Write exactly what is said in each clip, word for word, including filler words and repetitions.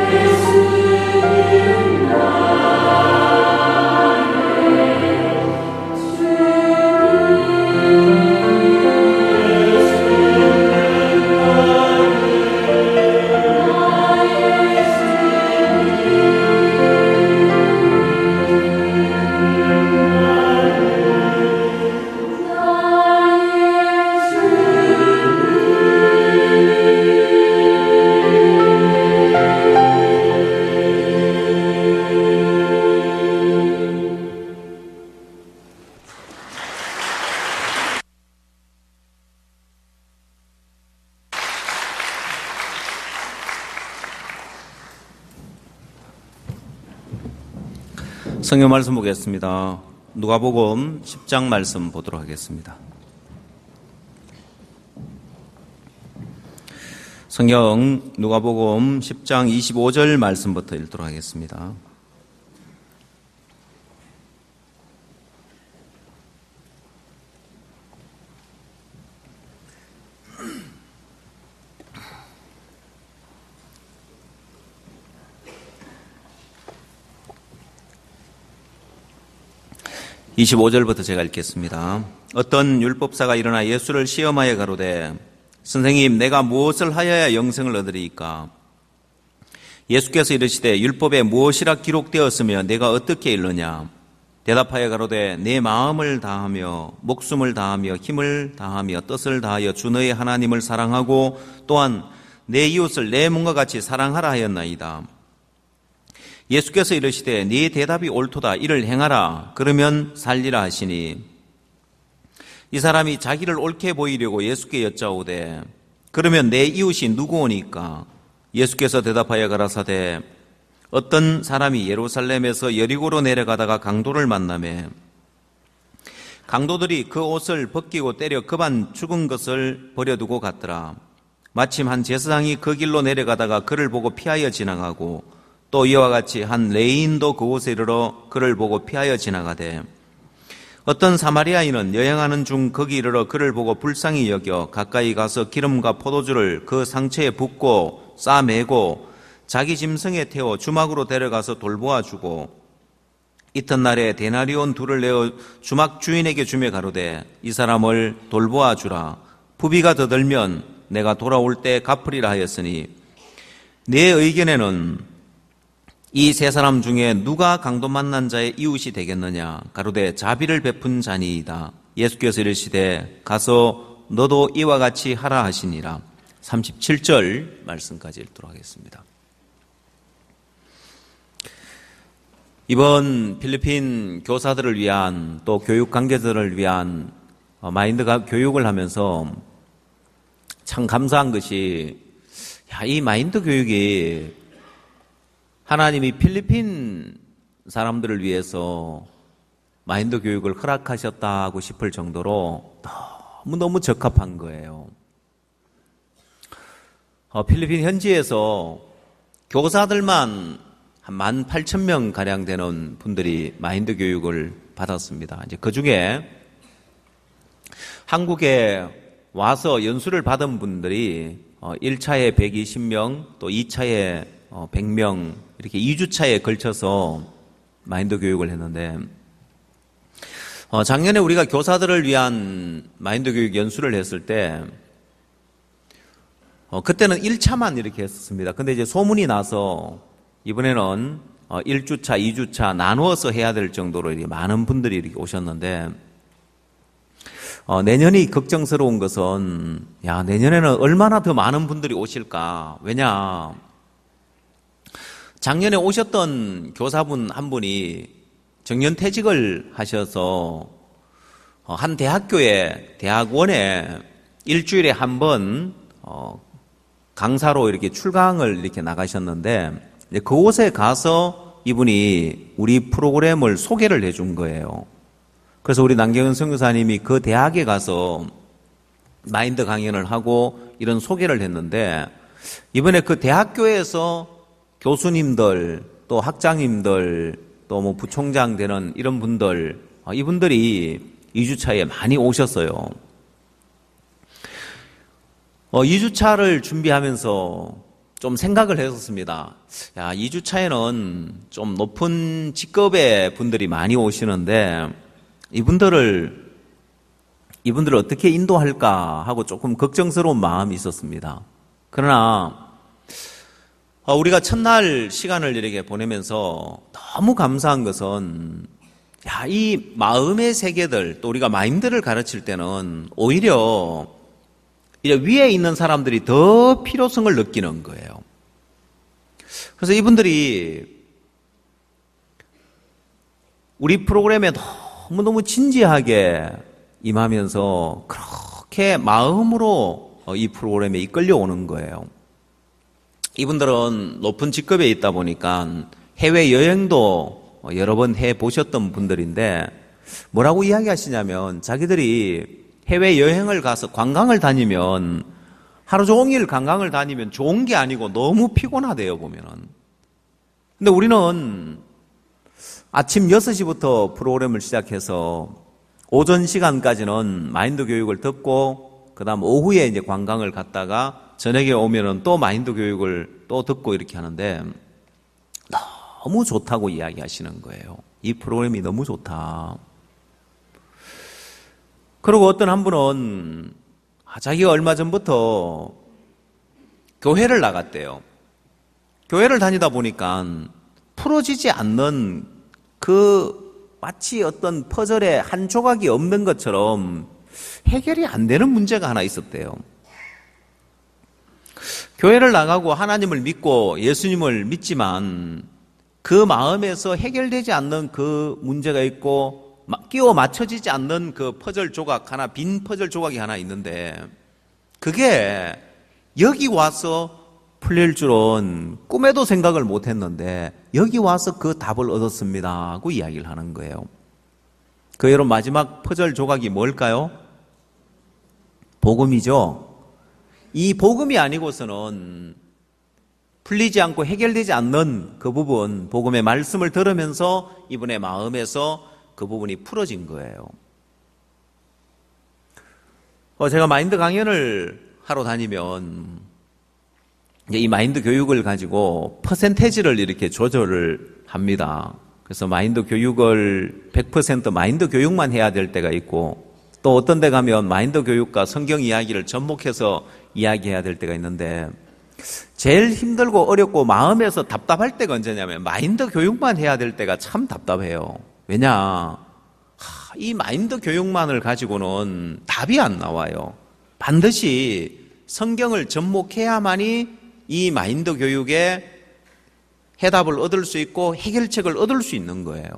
성경 말씀 보겠습니다. 누가복음 십 장 말씀 보도록 하겠습니다. 성경 누가복음 십 장 이십오 절 말씀부터 읽도록 하겠습니다. 이십오 절부터 제가 읽겠습니다. 어떤 율법사가 일어나 예수를 시험하여 가로되 선생님, 내가 무엇을 하여야 영생을 얻으리이까? 예수께서 이르시되 율법에 무엇이라 기록되었으며 내가 어떻게 읽느냐? 대답하여 가로되 내 마음을 다하며 목숨을 다하며 힘을 다하며 뜻을 다하여 주 너의 하나님을 사랑하고 또한 내 이웃을 내 몸과 같이 사랑하라 하였나이다. 예수께서 이르시되 네 대답이 옳도다. 이를 행하라. 그러면 살리라 하시니 이 사람이 자기를 옳게 보이려고 예수께 여짜오되 그러면 내 이웃이 누구오니까? 예수께서 대답하여 가라사대 어떤 사람이 예루살렘에서 여리고로 내려가다가 강도를 만나매 강도들이 그 옷을 벗기고 때려 급한 죽은 것을 버려두고 갔더라. 마침 한 제사장이 그 길로 내려가다가 그를 보고 피하여 지나가고 또 이와 같이 한 레위인도 그곳에 이르러 그를 보고 피하여 지나가되 어떤 사마리아인은 여행하는 중 거기 이르러 그를 보고 불쌍히 여겨 가까이 가서 기름과 포도주를 그 상처에 붓고 싸매고 자기 짐승에 태워 주막으로 데려가서 돌보아 주고 이튿날에 데나리온 둘을 내어 주막 주인에게 주며 가로되 이 사람을 돌보아 주라. 부비가 더 들면 내가 돌아올 때 갚으리라 하였으니 내 의견에는 이 세 사람 중에 누가 강도 만난 자의 이웃이 되겠느냐? 가로되 자비를 베푼 자니이다. 예수께서 이르시되 가서 너도 이와 같이 하라 하시니라. 삼십칠 절 말씀까지 읽도록 하겠습니다. 이번 필리핀 교사들을 위한 또 교육 관계자들을 위한 마인드 교육을 하면서 참 감사한 것이 야, 이 마인드 교육이 하나님이 필리핀 사람들을 위해서 마인드 교육을 허락하셨다고 싶을 정도로 너무너무 적합한 거예요. 어, 필리핀 현지에서 교사들만 한 만 팔천 명 가량 되는 분들이 마인드 교육을 받았습니다. 이제 그 중에 한국에 와서 연수를 받은 분들이 어, 일 차에 백이십 명, 또 이 차에 어, 백 명, 이렇게 이 주차에 걸쳐서 마인드 교육을 했는데, 어, 작년에 우리가 교사들을 위한 마인드 교육 연수를 했을 때, 어, 그때는 일 차만 이렇게 했었습니다. 근데 이제 소문이 나서, 이번에는 어, 일 주차, 이 주차 나누어서 해야 될 정도로 이렇게 많은 분들이 이렇게 오셨는데, 어, 내년이 걱정스러운 것은, 야, 내년에는 얼마나 더 많은 분들이 오실까? 왜냐, 작년에 오셨던 교사분 한 분이 정년퇴직을 하셔서 한 대학교에, 대학원에 일주일에 한 번 강사로 이렇게 출강을 이렇게 나가셨는데 그곳에 가서 이분이 우리 프로그램을 소개를 해준 거예요. 그래서 우리 남경은 선교사님이 그 대학에 가서 마인드 강연을 하고 이런 소개를 했는데 이번에 그 대학교에서 교수님들, 또 학장님들, 또 뭐 부총장 되는 이런 분들, 이분들이 이 주차에 많이 오셨어요. 어, 이 주차를 준비하면서 좀 생각을 했었습니다. 야, 이 주차에는 좀 높은 직급의 분들이 많이 오시는데 이분들을 이분들을 어떻게 인도할까 하고 조금 걱정스러운 마음이 있었습니다. 그러나 우리가 첫날 시간을 이렇게 보내면서 너무 감사한 것은 야, 이 마음의 세계들, 또 우리가 마인드를 가르칠 때는 오히려 이제 위에 있는 사람들이 더 필요성을 느끼는 거예요. 그래서 이분들이 우리 프로그램에 너무너무 진지하게 임하면서 그렇게 마음으로 이 프로그램에 이끌려 오는 거예요. 이분들은 높은 직급에 있다 보니까 해외여행도 여러 번 해보셨던 분들인데 뭐라고 이야기하시냐면 자기들이 해외여행을 가서 관광을 다니면 하루 종일 관광을 다니면 좋은 게 아니고 너무 피곤하대요, 보면은. 근데 우리는 아침 여섯 시부터 프로그램을 시작해서 오전 시간까지는 마인드 교육을 듣고 그 다음 오후에 이제 관광을 갔다가 저녁에 오면은 또 마인드 교육을 또 듣고 이렇게 하는데 너무 좋다고 이야기하시는 거예요. 이 프로그램이 너무 좋다. 그리고 어떤 한 분은 자기가 얼마 전부터 교회를 나갔대요. 교회를 다니다 보니까 풀어지지 않는 그 마치 어떤 퍼즐의 한 조각이 없는 것처럼 해결이 안 되는 문제가 하나 있었대요. 교회를 나가고 하나님을 믿고 예수님을 믿지만 그 마음에서 해결되지 않는 그 문제가 있고 끼워 맞춰지지 않는 그 퍼즐 조각 하나, 빈 퍼즐 조각이 하나 있는데 그게 여기 와서 풀릴 줄은 꿈에도 생각을 못했는데 여기 와서 그 답을 얻었습니다 하고 이야기를 하는 거예요. 그 여러분 마지막 퍼즐 조각이 뭘까요? 복음이죠. 이 복음이 아니고서는 풀리지 않고 해결되지 않는 그 부분, 복음의 말씀을 들으면서 이분의 마음에서 그 부분이 풀어진 거예요. 어, 제가 마인드 강연을 하러 다니면 이제 이 마인드 교육을 가지고 퍼센테이지를 이렇게 조절을 합니다. 그래서 마인드 교육을 백 퍼센트 마인드 교육만 해야 될 때가 있고 또 어떤 데 가면 마인드 교육과 성경 이야기를 접목해서 이야기해야 될 때가 있는데 제일 힘들고 어렵고 마음에서 답답할 때가 언제냐면 마인드 교육만 해야 될 때가 참 답답해요. 왜냐? 이 마인드 교육만을 가지고는 답이 안 나와요. 반드시 성경을 접목해야만이 이 마인드 교육에 해답을 얻을 수 있고 해결책을 얻을 수 있는 거예요.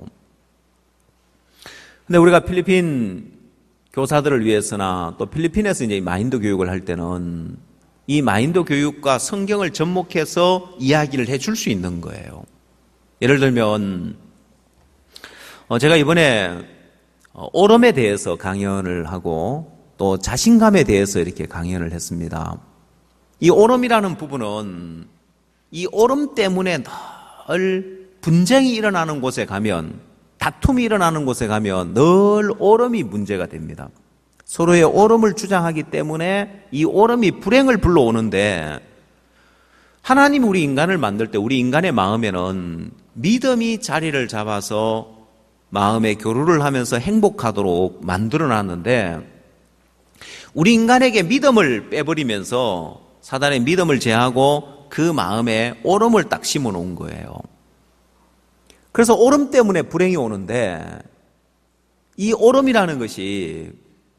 근데 우리가 필리핀 교사들을 위해서나 또 필리핀에서 이제 마인드 교육을 할 때는 이 마인드 교육과 성경을 접목해서 이야기를 해줄 수 있는 거예요. 예를 들면 제가 이번에 오름에 대해서 강연을 하고 또 자신감에 대해서 이렇게 강연을 했습니다. 이 오름이라는 부분은 이 오름 때문에 늘 분쟁이 일어나는 곳에 가면 다툼이 일어나는 곳에 가면 늘 오름이 문제가 됩니다. 서로의 오름을 주장하기 때문에 이 오름이 불행을 불러오는데 하나님 우리 인간을 만들 때 우리 인간의 마음에는 믿음이 자리를 잡아서 마음의 교류를 하면서 행복하도록 만들어놨는데 우리 인간에게 믿음을 빼버리면서 사단의 믿음을 제하고 그 마음에 오름을 딱 심어놓은 거예요. 그래서 오름 때문에 불행이 오는데 이 오름이라는 것이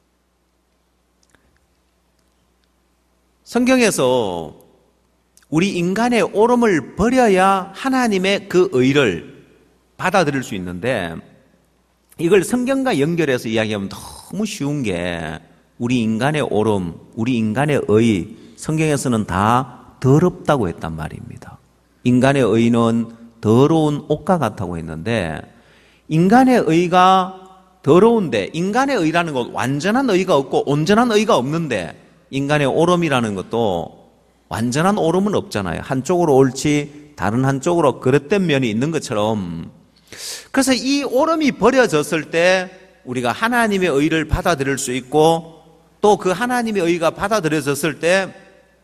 성경에서 우리 인간의 오름을 버려야 하나님의 그 의를 받아들일 수 있는데 이걸 성경과 연결해서 이야기하면 너무 쉬운 게 우리 인간의 오름, 우리 인간의 의, 성경에서는 다 더럽다고 했단 말입니다. 인간의 의는 더러운 옷과 같다고 했는데 인간의 의가 더러운데 인간의 의라는 것 완전한 의가 없고 온전한 의가 없는데 인간의 오름이라는 것도 완전한 오름은 없잖아요. 한쪽으로 옳지 다른 한쪽으로 그릇된 면이 있는 것처럼 그래서 이 오름이 버려졌을 때 우리가 하나님의 의를 받아들일 수 있고 또 그 하나님의 의가 받아들여졌을 때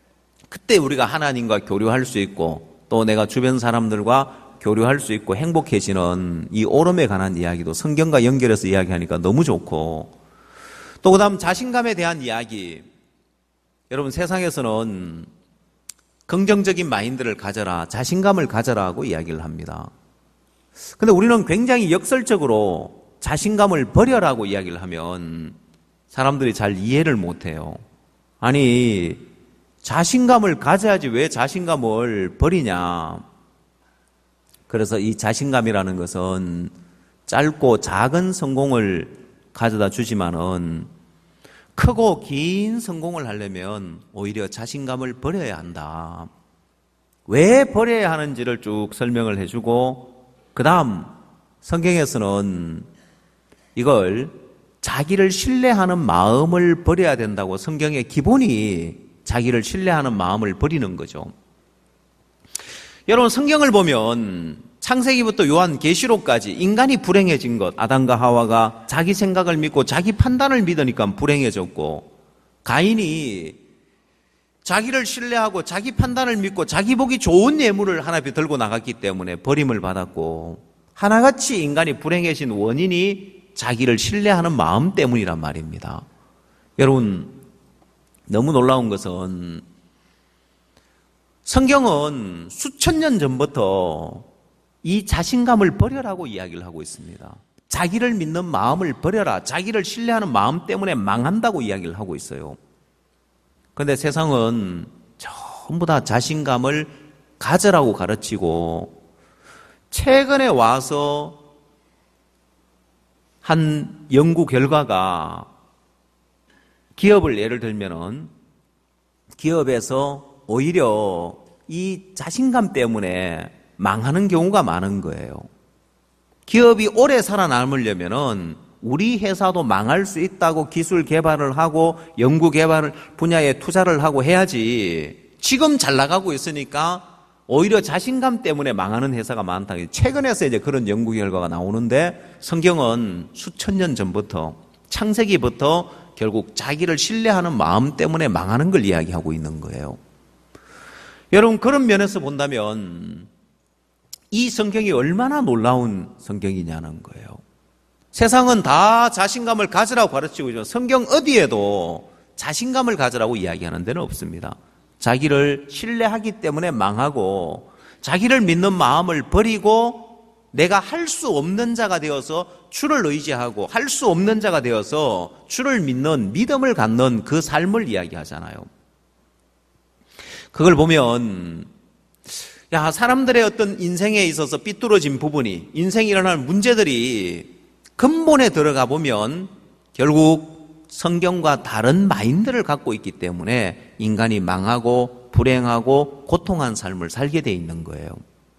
그때 우리가 하나님과 교류할 수 있고 또 내가 주변 사람들과 교류할 수 있고 행복해지는 이 오름에 관한 이야기도 성경과 연결해서 이야기하니까 너무 좋고, 또 그 다음 자신감에 대한 이야기. 여러분, 세상에서는 긍정적인 마인드를 가져라, 자신감을 가져라고 이야기를 합니다. 근데 우리는 굉장히 역설적으로 자신감을 버려라고 이야기를 하면 사람들이 잘 이해를 못해요. 아니, 자신감을 가져야지 왜 자신감을 버리냐. 그래서 이 자신감이라는 것은 짧고 작은 성공을 가져다 주지만은 크고 긴 성공을 하려면 오히려 자신감을 버려야 한다. 왜 버려야 하는지를 쭉 설명을 해주고, 그 다음 성경에서는 이걸 자기를 신뢰하는 마음을 버려야 된다고, 성경의 기본이 자기를 신뢰하는 마음을 버리는 거죠. 여러분, 성경을 보면 창세기부터 요한계시록까지 인간이 불행해진 것, 아담과 하와가 자기 생각을 믿고 자기 판단을 믿으니까 불행해졌고, 가인이 자기를 신뢰하고 자기 판단을 믿고 자기 보기 좋은 예물을 하나 들고 나갔기 때문에 버림을 받았고, 하나같이 인간이 불행해진 원인이 자기를 신뢰하는 마음 때문이란 말입니다. 여러분, 너무 놀라운 것은 성경은 수천 년 전부터 이 자신감을 버려라고 이야기를 하고 있습니다. 자기를 믿는 마음을 버려라, 자기를 신뢰하는 마음 때문에 망한다고 이야기를 하고 있어요. 그런데 세상은 전부 다 자신감을 가져라고 가르치고, 최근에 와서 한 연구 결과가, 기업을 예를 들면은 기업에서 오히려 이 자신감 때문에 망하는 경우가 많은 거예요. 기업이 오래 살아남으려면은 우리 회사도 망할 수 있다고 기술 개발을 하고 연구 개발 분야에 투자를 하고 해야지, 지금 잘 나가고 있으니까 오히려 자신감 때문에 망하는 회사가 많다. 최근에서 이제 그런 연구 결과가 나오는데, 성경은 수천 년 전부터, 창세기부터 결국 자기를 신뢰하는 마음 때문에 망하는 걸 이야기하고 있는 거예요. 여러분, 그런 면에서 본다면 이 성경이 얼마나 놀라운 성경이냐는 거예요. 세상은 다 자신감을 가지라고 가르치고 있죠. 성경 어디에도 자신감을 가지라고 이야기하는 데는 없습니다. 자기를 신뢰하기 때문에 망하고, 자기를 믿는 마음을 버리고 내가 할 수 없는 자가 되어서 주를 의지하고 할 수 없는 자가 되어서 주를 믿는, 믿음을 갖는 그 삶을 이야기하잖아요. 그걸 보면, 야, 사람들의 어떤 인생에 있어서 삐뚤어진 부분이, 인생에 일어나는 문제들이 근본에 들어가 보면 결국 성경과 다른 마인드를 갖고 있기 때문에 인간이 망하고 불행하고 고통한 삶을 살게 돼 있는 거예요.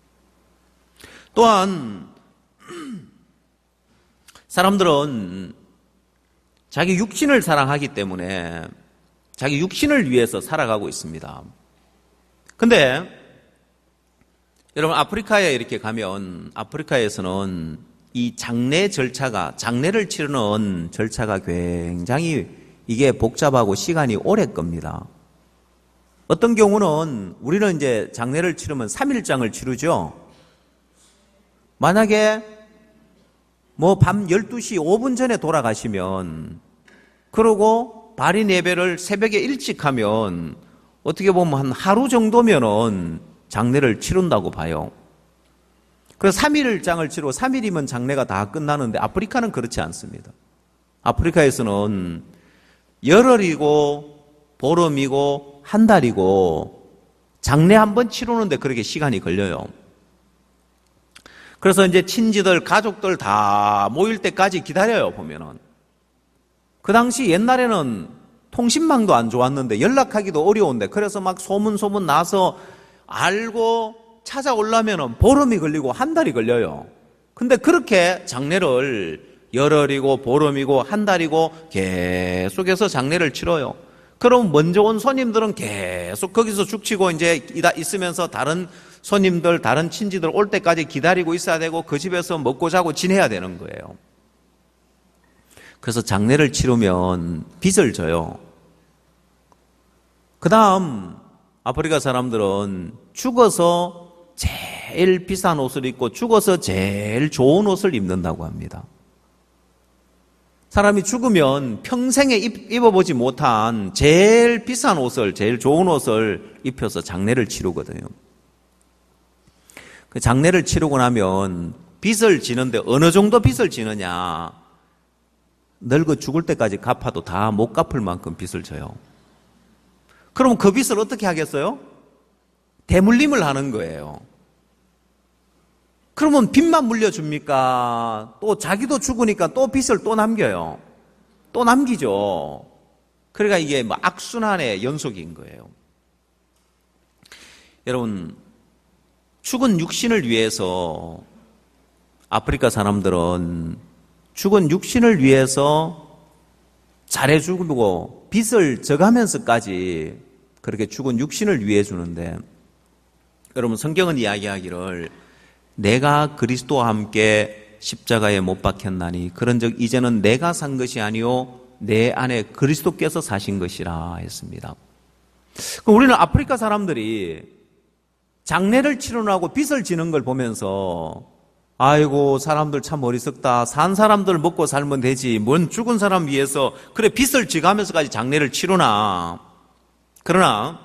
또한 사람들은 자기 육신을 사랑하기 때문에 자기 육신을 위해서 살아가고 있습니다. 근데 여러분, 아프리카에 이렇게 가면 아프리카에서는 이 장례 절차가, 장례를 치르는 절차가 굉장히 이게 복잡하고 시간이 오래 겁니다. 어떤 경우는 우리는 이제 장례를 치르면 삼 일장을 치르죠. 만약에 뭐 밤 열두 시 오 분 전에 돌아가시면, 그러고 발인 예배를 새벽에 일찍 하면 어떻게 보면 한 하루 정도면은 장례를 치른다고 봐요. 그래서 삼 일장을 치르고 삼 일이면 장례가 다 끝나는데, 아프리카는 그렇지 않습니다. 아프리카에서는 열흘이고 보름이고 한 달이고 장례 한 번 치르는데 그렇게 시간이 걸려요. 그래서 이제 친지들, 가족들 다 모일 때까지 기다려요, 보면은. 그 당시 옛날에는 통신망도 안 좋았는데 연락하기도 어려운데, 그래서 막 소문 소문 나서 알고 찾아오려면은 보름이 걸리고 한 달이 걸려요. 근데 그렇게 장례를 열흘이고 보름이고 한 달이고 계속해서 장례를 치러요. 그럼 먼저 온 손님들은 계속 거기서 죽치고 이제 있으면서 다른 손님들, 다른 친지들 올 때까지 기다리고 있어야 되고 그 집에서 먹고 자고 지내야 되는 거예요. 그래서 장례를 치르면 빚을 져요. 그 다음 아프리카 사람들은 죽어서 제일 비싼 옷을 입고 죽어서 제일 좋은 옷을 입는다고 합니다. 사람이 죽으면 평생에 입, 입어보지 못한 제일 비싼 옷을, 제일 좋은 옷을 입혀서 장례를 치르거든요. 그 장례를 치르고 나면 빚을 지는데 어느 정도 빚을 지느냐? 늙어 죽을 때까지 갚아도 다 못 갚을 만큼 빚을 져요. 그럼 그 빚을 어떻게 하겠어요? 대물림을 하는 거예요. 그러면 빚만 물려줍니까? 또 자기도 죽으니까 또 빚을 또 남겨요. 또 남기죠. 그러니까 이게 뭐 악순환의 연속인 거예요. 여러분, 죽은 육신을 위해서 아프리카 사람들은 죽은 육신을 위해서 잘해주고 빚을 져가면서까지 그렇게 죽은 육신을 위해 주는데, 여러분 성경은 이야기하기를 내가 그리스도와 함께 십자가에 못 박혔나니 그런즉 이제는 내가 산 것이 아니요 내 안에 그리스도께서 사신 것이라 했습니다. 그럼 우리는 아프리카 사람들이 장례를 치르라고 빚을 지는 걸 보면서 아이고 사람들 참 어리석다. 산 사람들 먹고 살면 되지. 뭔 죽은 사람 위해서 그래 빚을 지가면서까지 장례를 치르나. 그러나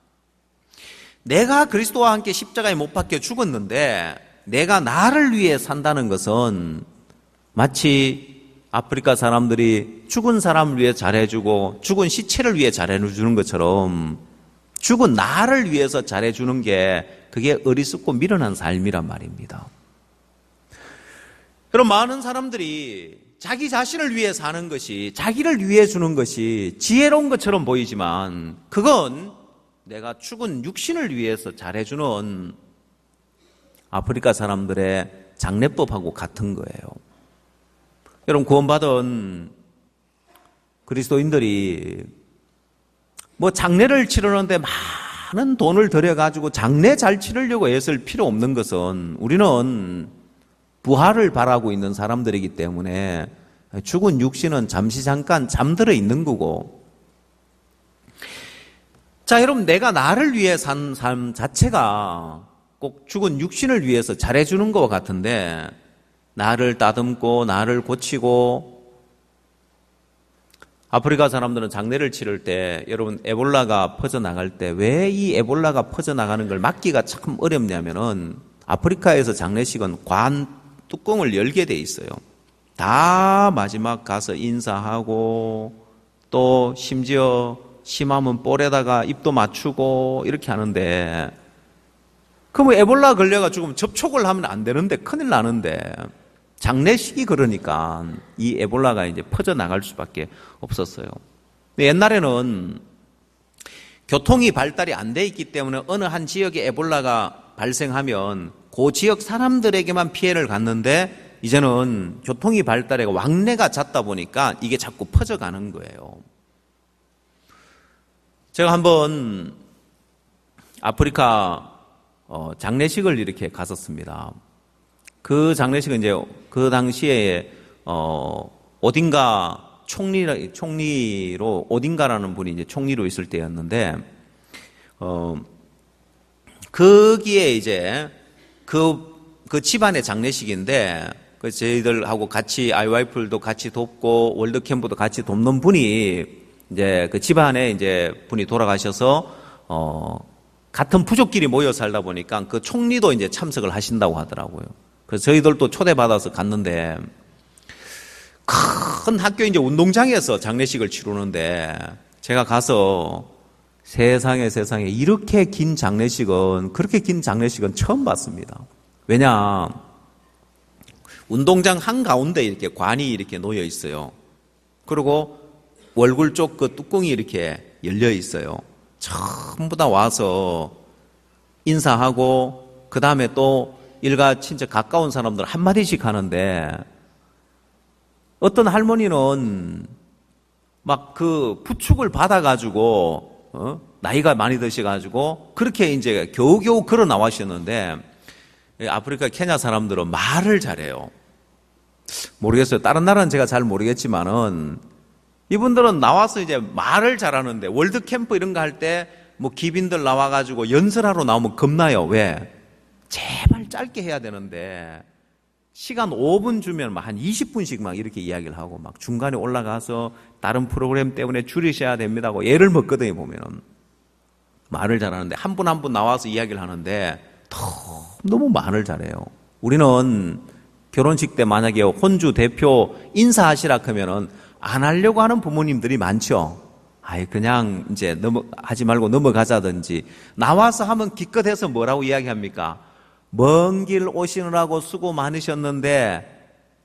내가 그리스도와 함께 십자가에 못 박혀 죽었는데 내가 나를 위해 산다는 것은 마치 아프리카 사람들이 죽은 사람을 위해 잘해주고 죽은 시체를 위해 잘해주는 것처럼 죽은 나를 위해서 잘해주는 게 그게 어리석고 미련한 삶이란 말입니다. 그럼 많은 사람들이 자기 자신을 위해 사는 것이, 자기를 위해 주는 것이 지혜로운 것처럼 보이지만 그건 내가 죽은 육신을 위해서 잘해주는 아프리카 사람들의 장례법하고 같은 거예요. 여러분, 구원받은 그리스도인들이 뭐 장례를 치르는데 많은 돈을 들여가지고 장례 잘 치르려고 애쓸 필요 없는 것은 우리는 부활을 바라고 있는 사람들이기 때문에 죽은 육신은 잠시 잠깐 잠들어 있는 거고, 자, 여러분, 내가 나를 위해 산 삶 자체가 꼭 죽은 육신을 위해서 잘해주는 것과 같은데, 나를 따듬고 나를 고치고, 아프리카 사람들은 장례를 치를 때 여러분 에볼라가 퍼져나갈 때 왜 이 에볼라가 퍼져나가는 걸 막기가 참 어렵냐면은 아프리카에서 장례식은 관 뚜껑을 열게 돼 있어요. 다 마지막 가서 인사하고 또 심지어 심하면 볼에다가 입도 맞추고 이렇게 하는데, 그럼 에볼라 걸려가 지금 접촉을 하면 안 되는데 큰일 나는데 장례식이 그러니까 이 에볼라가 이제 퍼져나갈 수밖에 없었어요. 옛날에는 교통이 발달이 안 돼 있기 때문에 어느 한 지역에 에볼라가 발생하면 그 지역 사람들에게만 피해를 갔는데 이제는 교통이 발달해 왕래가 잦다 보니까 이게 자꾸 퍼져가는 거예요. 제가 한번 아프리카 어, 장례식을 이렇게 갔었습니다. 그 장례식은 이제 그 당시에 어, 어딘가 총리, 총리로 어딘가라는 분이 이제 총리로 있을 때였는데, 어, 거기에 이제 그, 그 집안의 장례식인데, 그 저희들하고 같이 아이와이프들도 같이 돕고 월드캠프도 같이 돕는 분이 이제 그 집안에 이제 분이 돌아가셔서 어, 같은 부족끼리 모여 살다 보니까 그 총리도 이제 참석을 하신다고 하더라고요. 그래서 저희들도 초대받아서 갔는데 큰 학교 이제 운동장에서 장례식을 치르는데 제가 가서 세상에 세상에 이렇게 긴 장례식은, 그렇게 긴 장례식은 처음 봤습니다. 왜냐, 운동장 한가운데 이렇게 관이 이렇게 놓여 있어요. 그리고 월굴 쪽 그 뚜껑이 이렇게 열려 있어요. 전부 다 와서 인사하고 그 다음에 또 일가 친척 가까운 사람들 한마디씩 하는데, 어떤 할머니는 막 그 부축을 받아가지고 어? 나이가 많이 드셔가지고 그렇게 이제 겨우겨우 걸어 나와셨는데, 아프리카 케냐 사람들은 말을 잘해요. 모르겠어요. 다른 나라는 제가 잘 모르겠지만은 이분들은 나와서 이제 말을 잘하는데, 월드 캠프 이런 거 할 때 뭐 기빈들 나와가지고 연설하러 나오면 겁나요. 왜? 제발 짧게 해야 되는데 시간 오 분 주면 막 한 이십 분씩 막 이렇게 이야기를 하고 막 중간에 올라가서 다른 프로그램 때문에 줄이셔야 됩니다고 예를 먹거든요. 보면은 말을 잘하는데 한 분 한 분 나와서 이야기를 하는데 너무 말을 잘해요. 우리는 결혼식 때 만약에 혼주 대표 인사하시라 하면은 안 하려고 하는 부모님들이 많죠. 아이 그냥 이제 넘어 하지 말고 넘어가자든지 나와서 하면 기껏해서 뭐라고 이야기합니까? 먼 길 오시느라고 수고 많으셨는데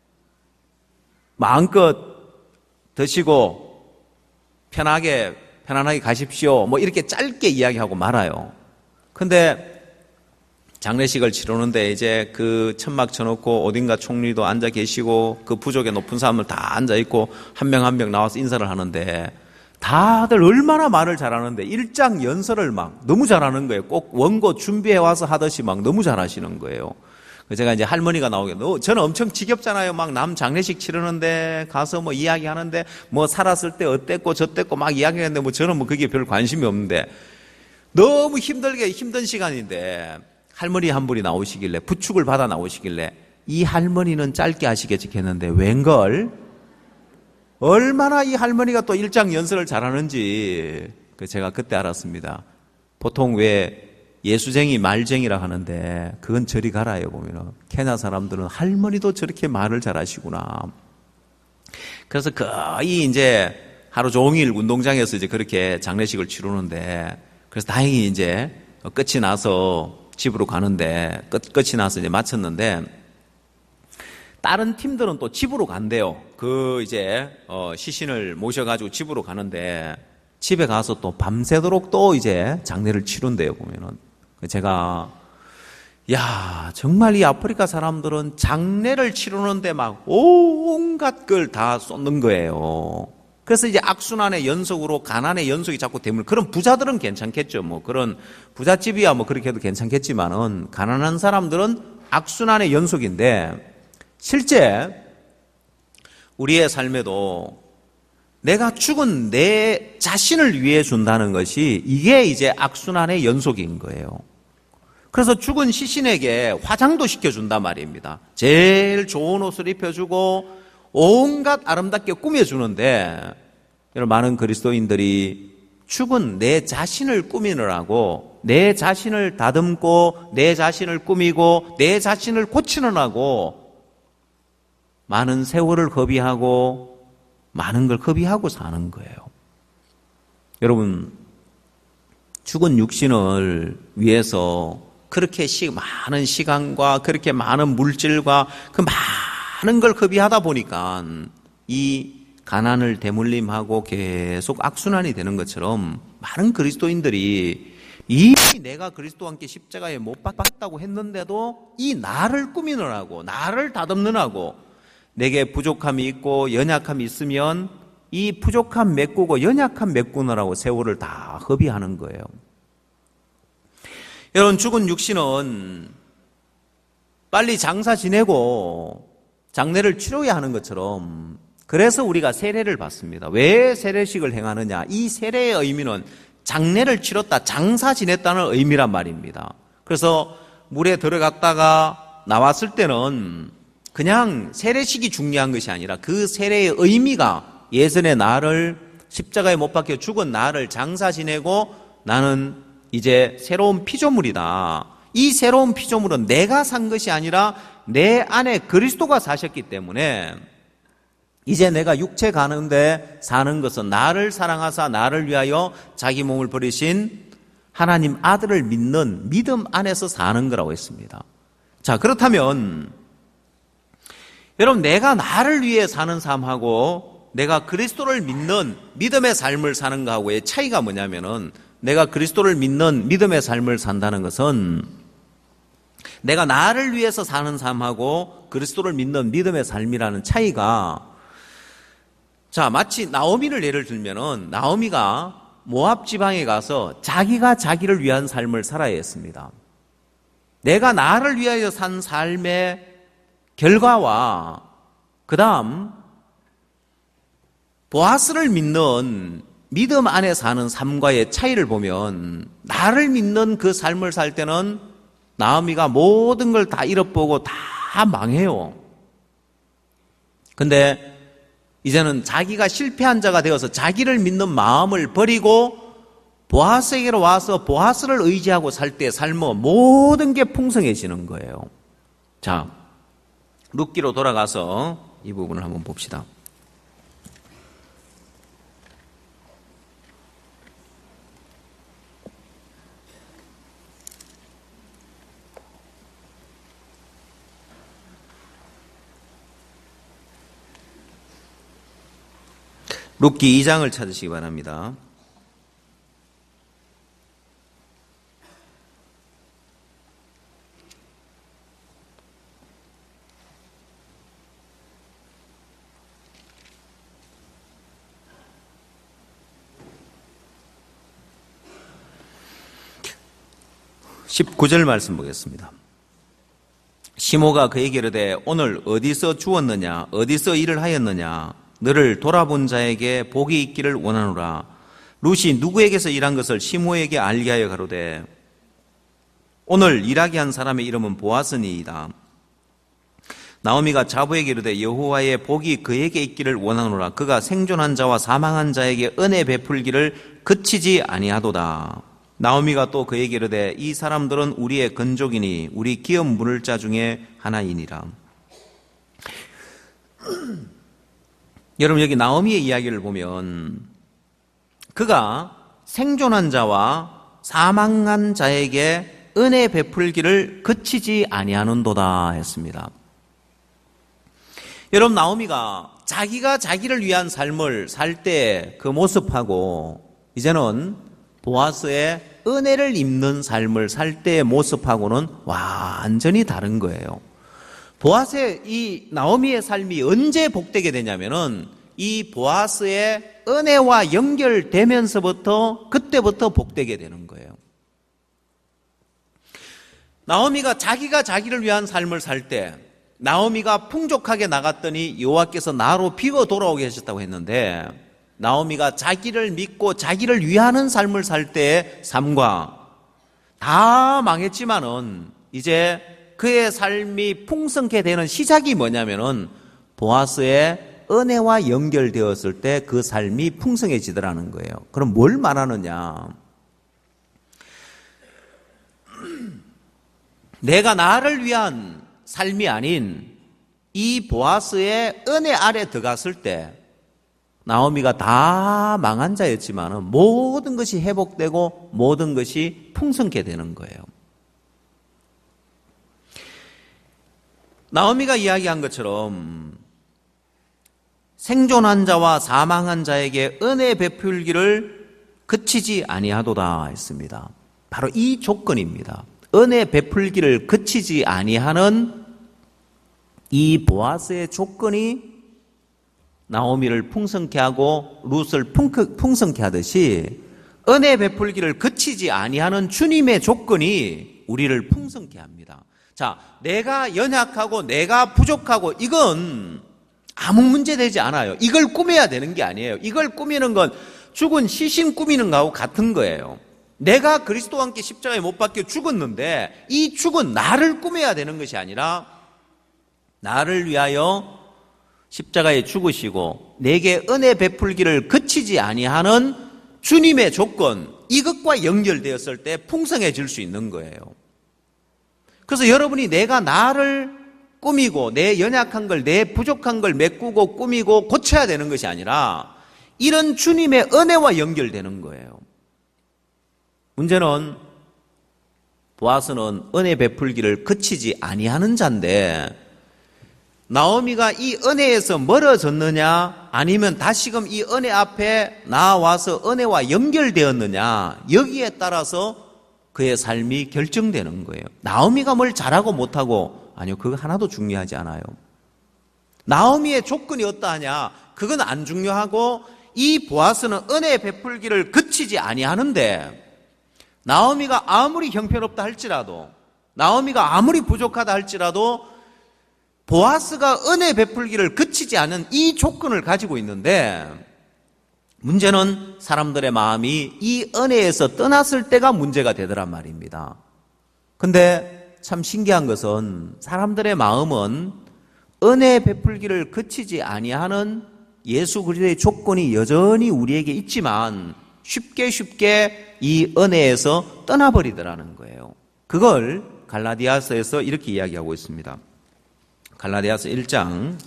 마음껏 드시고 편하게 편안하게 가십시오. 뭐 이렇게 짧게 이야기하고 말아요. 근데 장례식을 치르는데 이제 그 천막 쳐놓고 어딘가 총리도 앉아 계시고 그 부족의 높은 사람들 다 앉아 있고 한 명 한 명 나와서 인사를 하는데 다들 얼마나 말을 잘하는데 일장 연설을 막 너무 잘하는 거예요. 꼭 원고 준비해 와서 하듯이 막 너무 잘하시는 거예요. 제가 이제 할머니가 나오게, 저는 엄청 지겹잖아요. 막 남 장례식 치르는데 가서 뭐 이야기하는데 뭐 살았을 때 어땠고 저땠고 막 이야기하는데 뭐 저는 뭐 그게 별 관심이 없는데 너무 힘들게 힘든 시간인데 할머니 한 분이 나오시길래 부축을 받아 나오시길래 이 할머니는 짧게 하시겠지 했는데 웬걸? 얼마나 이 할머니가 또 일장 연설을 잘하는지 제가 그때 알았습니다. 보통 왜 예수쟁이 말쟁이라 하는데 그건 저리 가라요. 보면은 케냐 사람들은 할머니도 저렇게 말을 잘하시구나. 그래서 거의 이제 하루 종일 운동장에서 이제 그렇게 장례식을 치르는데 그래서 다행히 이제 끝이 나서 집으로 가는데 끝 끝이 나서 이제 마쳤는데. 다른 팀들은 또 집으로 간대요. 그 이제 어 시신을 모셔가지고 집으로 가는데 집에 가서 또 밤새도록 또 이제 장례를 치른대요. 보면은 제가 야 정말 이 아프리카 사람들은 장례를 치르는데 막 온갖 걸 다 쏟는 거예요. 그래서 이제 악순환의 연속으로 가난의 연속이 자꾸 되면 그런 부자들은 괜찮겠죠. 뭐 그런 부잣집이야 뭐 그렇게 해도 괜찮겠지만은 가난한 사람들은 악순환의 연속인데. 실제 우리의 삶에도 내가 죽은 내 자신을 위해 준다는 것이 이게 이제 악순환의 연속인 거예요. 그래서 죽은 시신에게 화장도 시켜준단 말입니다. 제일 좋은 옷을 입혀주고 온갖 아름답게 꾸며주는데 많은 그리스도인들이 죽은 내 자신을 꾸미느라고 내 자신을 다듬고 내 자신을 꾸미고 내 자신을 고치느라고 많은 세월을 허비하고 많은 걸 허비하고 사는 거예요. 여러분 죽은 육신을 위해서 그렇게 시, 많은 시간과 그렇게 많은 물질과 그 많은 걸 허비하다 보니까 이 가난을 대물림하고 계속 악순환이 되는 것처럼 많은 그리스도인들이 이미 내가 그리스도와 함께 십자가에 못 박았다고 했는데도 이 나를 꾸미느라고 나를 다듬느라고 내게 부족함이 있고 연약함이 있으면 이 부족함 메꾸고 연약함 메꾸느라고 세월을 다 허비하는 거예요. 여러분 죽은 육신은 빨리 장사 지내고 장례를 치러야 하는 것처럼 그래서 우리가 세례를 받습니다. 왜 세례식을 행하느냐? 이 세례의 의미는 장례를 치렀다, 장사 지냈다는 의미란 말입니다. 그래서 물에 들어갔다가 나왔을 때는 그냥 세례식이 중요한 것이 아니라 그 세례의 의미가 예전에 나를 십자가에 못 박혀 죽은 나를 장사 지내고 나는 이제 새로운 피조물이다. 이 새로운 피조물은 내가 산 것이 아니라 내 안에 그리스도가 사셨기 때문에 이제 내가 육체 가운데 사는 것은 나를 사랑하사 나를 위하여 자기 몸을 버리신 하나님 아들을 믿는 믿음 안에서 사는 거라고 했습니다. 자, 그렇다면 여러분 내가 나를 위해 사는 삶하고 내가 그리스도를 믿는 믿음의 삶을 사는 거하고의 차이가 뭐냐면은 내가 그리스도를 믿는 믿음의 삶을 산다는 것은 내가 나를 위해서 사는 삶하고 그리스도를 믿는 믿음의 삶이라는 차이가 자, 마치 나오미를 예를 들면은 나오미가 모압 지방에 가서 자기가 자기를 위한 삶을 살아야 했습니다. 내가 나를 위하여 산 삶의 결과와 그 다음 보아스를 믿는 믿음 안에 사는 삶과의 차이를 보면 나를 믿는 그 삶을 살 때는 나오미가 모든 걸 다 잃어보고 다 망해요. 근데 이제는 자기가 실패한 자가 되어서 자기를 믿는 마음을 버리고 보아스에게로 와서 보아스를 의지하고 살 때 삶은 모든 게 풍성해지는 거예요. 자, 룻기로 돌아가서 이 부분을 한번 봅시다. 룻기 이 장을 찾으시기 바랍니다. 십구 절 말씀 보겠습니다. 시모가 그에게 이르되 오늘 어디서 주었느냐 어디서 일을 하였느냐 너를 돌아본 자에게 복이 있기를 원하노라. 룻이 누구에게서 일한 것을 시모에게 알게 하여 가로되 오늘 일하게 한 사람의 이름은 보아스니이다. 나오미가 자부에게 이르되 여호와의 복이 그에게 있기를 원하노라. 그가 생존한 자와 사망한 자에게 은혜 베풀기를 그치지 아니하도다. 나오미가 또 그에게 이르되 이 사람들은 우리의 건족이니 우리 기업 물을 자 중에 하나이니라. 여러분 여기 나오미의 이야기를 보면 그가 생존한 자와 사망한 자에게 은혜 베풀기를 그치지 아니하는도다 했습니다. 여러분 나오미가 자기가 자기를 위한 삶을 살 때 그 모습하고 이제는 보아스의 은혜를 입는 삶을 살 때의 모습하고는 완전히 다른 거예요. 보아스의 이 나오미의 삶이 언제 복되게 되냐면은 이 보아스의 은혜와 연결되면서부터 그때부터 복되게 되는 거예요. 나오미가 자기가 자기를 위한 삶을 살 때 나오미가 풍족하게 나갔더니 여호와께서 나로 비워 돌아오게 하셨다고 했는데 나오미가 자기를 믿고 자기를 위하는 삶을 살 때의 삶과 다 망했지만은 이제 그의 삶이 풍성케 되는 시작이 뭐냐면은 보아스의 은혜와 연결되었을 때 그 삶이 풍성해지더라는 거예요. 그럼 뭘 말하느냐? 내가 나를 위한 삶이 아닌 이 보아스의 은혜 아래 들어갔을 때 나오미가 다 망한 자였지만 모든 것이 회복되고 모든 것이 풍성케 되는 거예요. 나오미가 이야기한 것처럼 생존한 자와 사망한 자에게 은혜 베풀기를 그치지 아니하도다 했습니다. 바로 이 조건입니다. 은혜 베풀기를 그치지 아니하는 이 보아스의 조건이 나오미를 풍성케 하고 룻을 풍성케 하듯이 은혜 베풀기를 그치지 아니하는 주님의 조건이 우리를 풍성케 합니다. 자, 내가 연약하고 내가 부족하고 이건 아무 문제 되지 않아요. 이걸 꾸며야 되는 게 아니에요. 이걸 꾸미는 건 죽은 시신 꾸미는 거하고 같은 거예요. 내가 그리스도와 함께 십자가에 못 박혀 죽었는데 이 죽은 나를 꾸며야 되는 것이 아니라 나를 위하여 십자가에 죽으시고 내게 은혜 베풀기를 그치지 아니하는 주님의 조건, 이것과 연결되었을 때 풍성해질 수 있는 거예요. 그래서 여러분이 내가 나를 꾸미고 내 연약한 걸, 내 부족한 걸 메꾸고 꾸미고 고쳐야 되는 것이 아니라 이런 주님의 은혜와 연결되는 거예요. 문제는 보아스는 은혜 베풀기를 그치지 아니하는 자인데 나오미가 이 은혜에서 멀어졌느냐 아니면 다시금 이 은혜 앞에 나와서 은혜와 연결되었느냐 여기에 따라서 그의 삶이 결정되는 거예요. 나오미가 뭘 잘하고 못하고 아니요, 그거 하나도 중요하지 않아요. 나오미의 조건이 어떠하냐 그건 안 중요하고 이 보아스는 은혜 베풀기를 그치지 아니하는데 나오미가 아무리 형편없다 할지라도 나오미가 아무리 부족하다 할지라도 보아스가 은혜 베풀기를 그치지 않은 이 조건을 가지고 있는데 문제는 사람들의 마음이 이 은혜에서 떠났을 때가 문제가 되더란 말입니다. 근데 참 신기한 것은 사람들의 마음은 은혜 베풀기를 그치지 아니하는 예수 그리스도의 조건이 여전히 우리에게 있지만 쉽게 쉽게 이 은혜에서 떠나버리더라는 거예요. 그걸 갈라디아서에서 이렇게 이야기하고 있습니다. 갈라디아서 일 장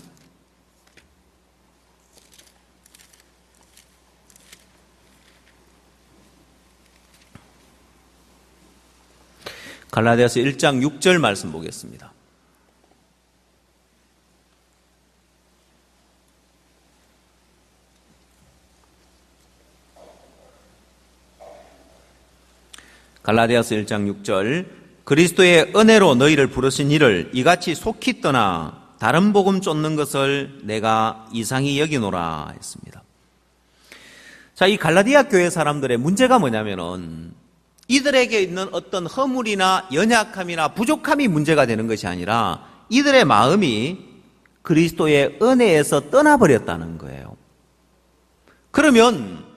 갈라디아서 일 장 육 절 말씀 보겠습니다. 갈라디아서 일 장 육 절 그리스도의 은혜로 너희를 부르신 이를 이같이 속히 떠나 다른 복음 쫓는 것을 내가 이상히 여기노라 했습니다. 자, 이 갈라디아 교회 사람들의 문제가 뭐냐면은 이들에게 있는 어떤 허물이나 연약함이나 부족함이 문제가 되는 것이 아니라 이들의 마음이 그리스도의 은혜에서 떠나버렸다는 거예요. 그러면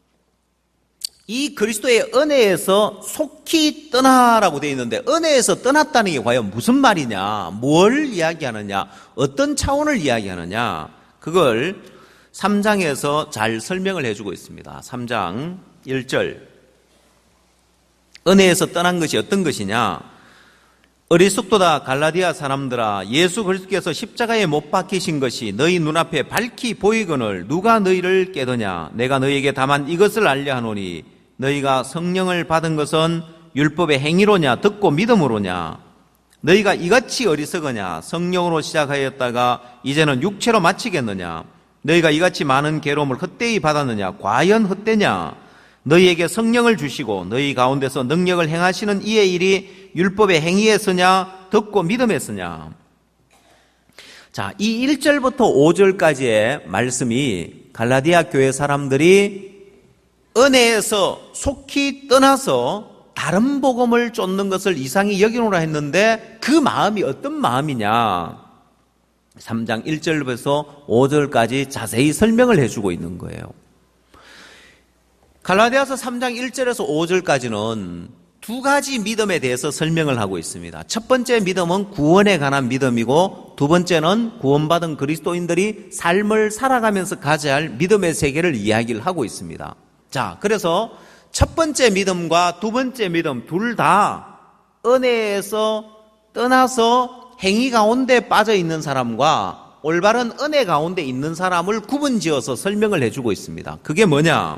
이 그리스도의 은혜에서 속히 떠나라고 되어 있는데 은혜에서 떠났다는 게 과연 무슨 말이냐, 뭘 이야기하느냐, 어떤 차원을 이야기하느냐, 그걸 삼 장에서 잘 설명을 해주고 있습니다. 삼 장 일 절 은혜에서 떠난 것이 어떤 것이냐, 어리석도다 갈라디아 사람들아, 예수 그리스도께서 십자가에 못 박히신 것이 너희 눈앞에 밝히 보이거늘 누가 너희를 깨더냐. 내가 너희에게 다만 이것을 알려 하노니 너희가 성령을 받은 것은 율법의 행위로냐 듣고 믿음으로냐. 너희가 이같이 어리석으냐. 성령으로 시작하였다가 이제는 육체로 마치겠느냐. 너희가 이같이 많은 괴로움을 헛되이 받았느냐. 과연 헛되냐. 너희에게 성령을 주시고 너희 가운데서 능력을 행하시는 이의 일이 율법의 행위에서냐 듣고 믿음에서냐. 자, 이 일 절부터 오 절까지의 말씀이 갈라디아 교회 사람들이 은혜에서 속히 떠나서 다른 복음을 쫓는 것을 이상히 여기노라 했는데 그 마음이 어떤 마음이냐, 삼 장 일 절부터 오 절까지 자세히 설명을 해주고 있는 거예요. 갈라디아서 삼 장 일 절에서 오 절까지는 두 가지 믿음에 대해서 설명을 하고 있습니다. 첫 번째 믿음은 구원에 관한 믿음이고 두 번째는 구원받은 그리스도인들이 삶을 살아가면서 가져야 할 믿음의 세계를 이야기를 하고 있습니다. 자, 그래서 첫 번째 믿음과 두 번째 믿음 둘 다 은혜에서 떠나서 행위 가운데 빠져 있는 사람과 올바른 은혜 가운데 있는 사람을 구분지어서 설명을 해주고 있습니다. 그게 뭐냐?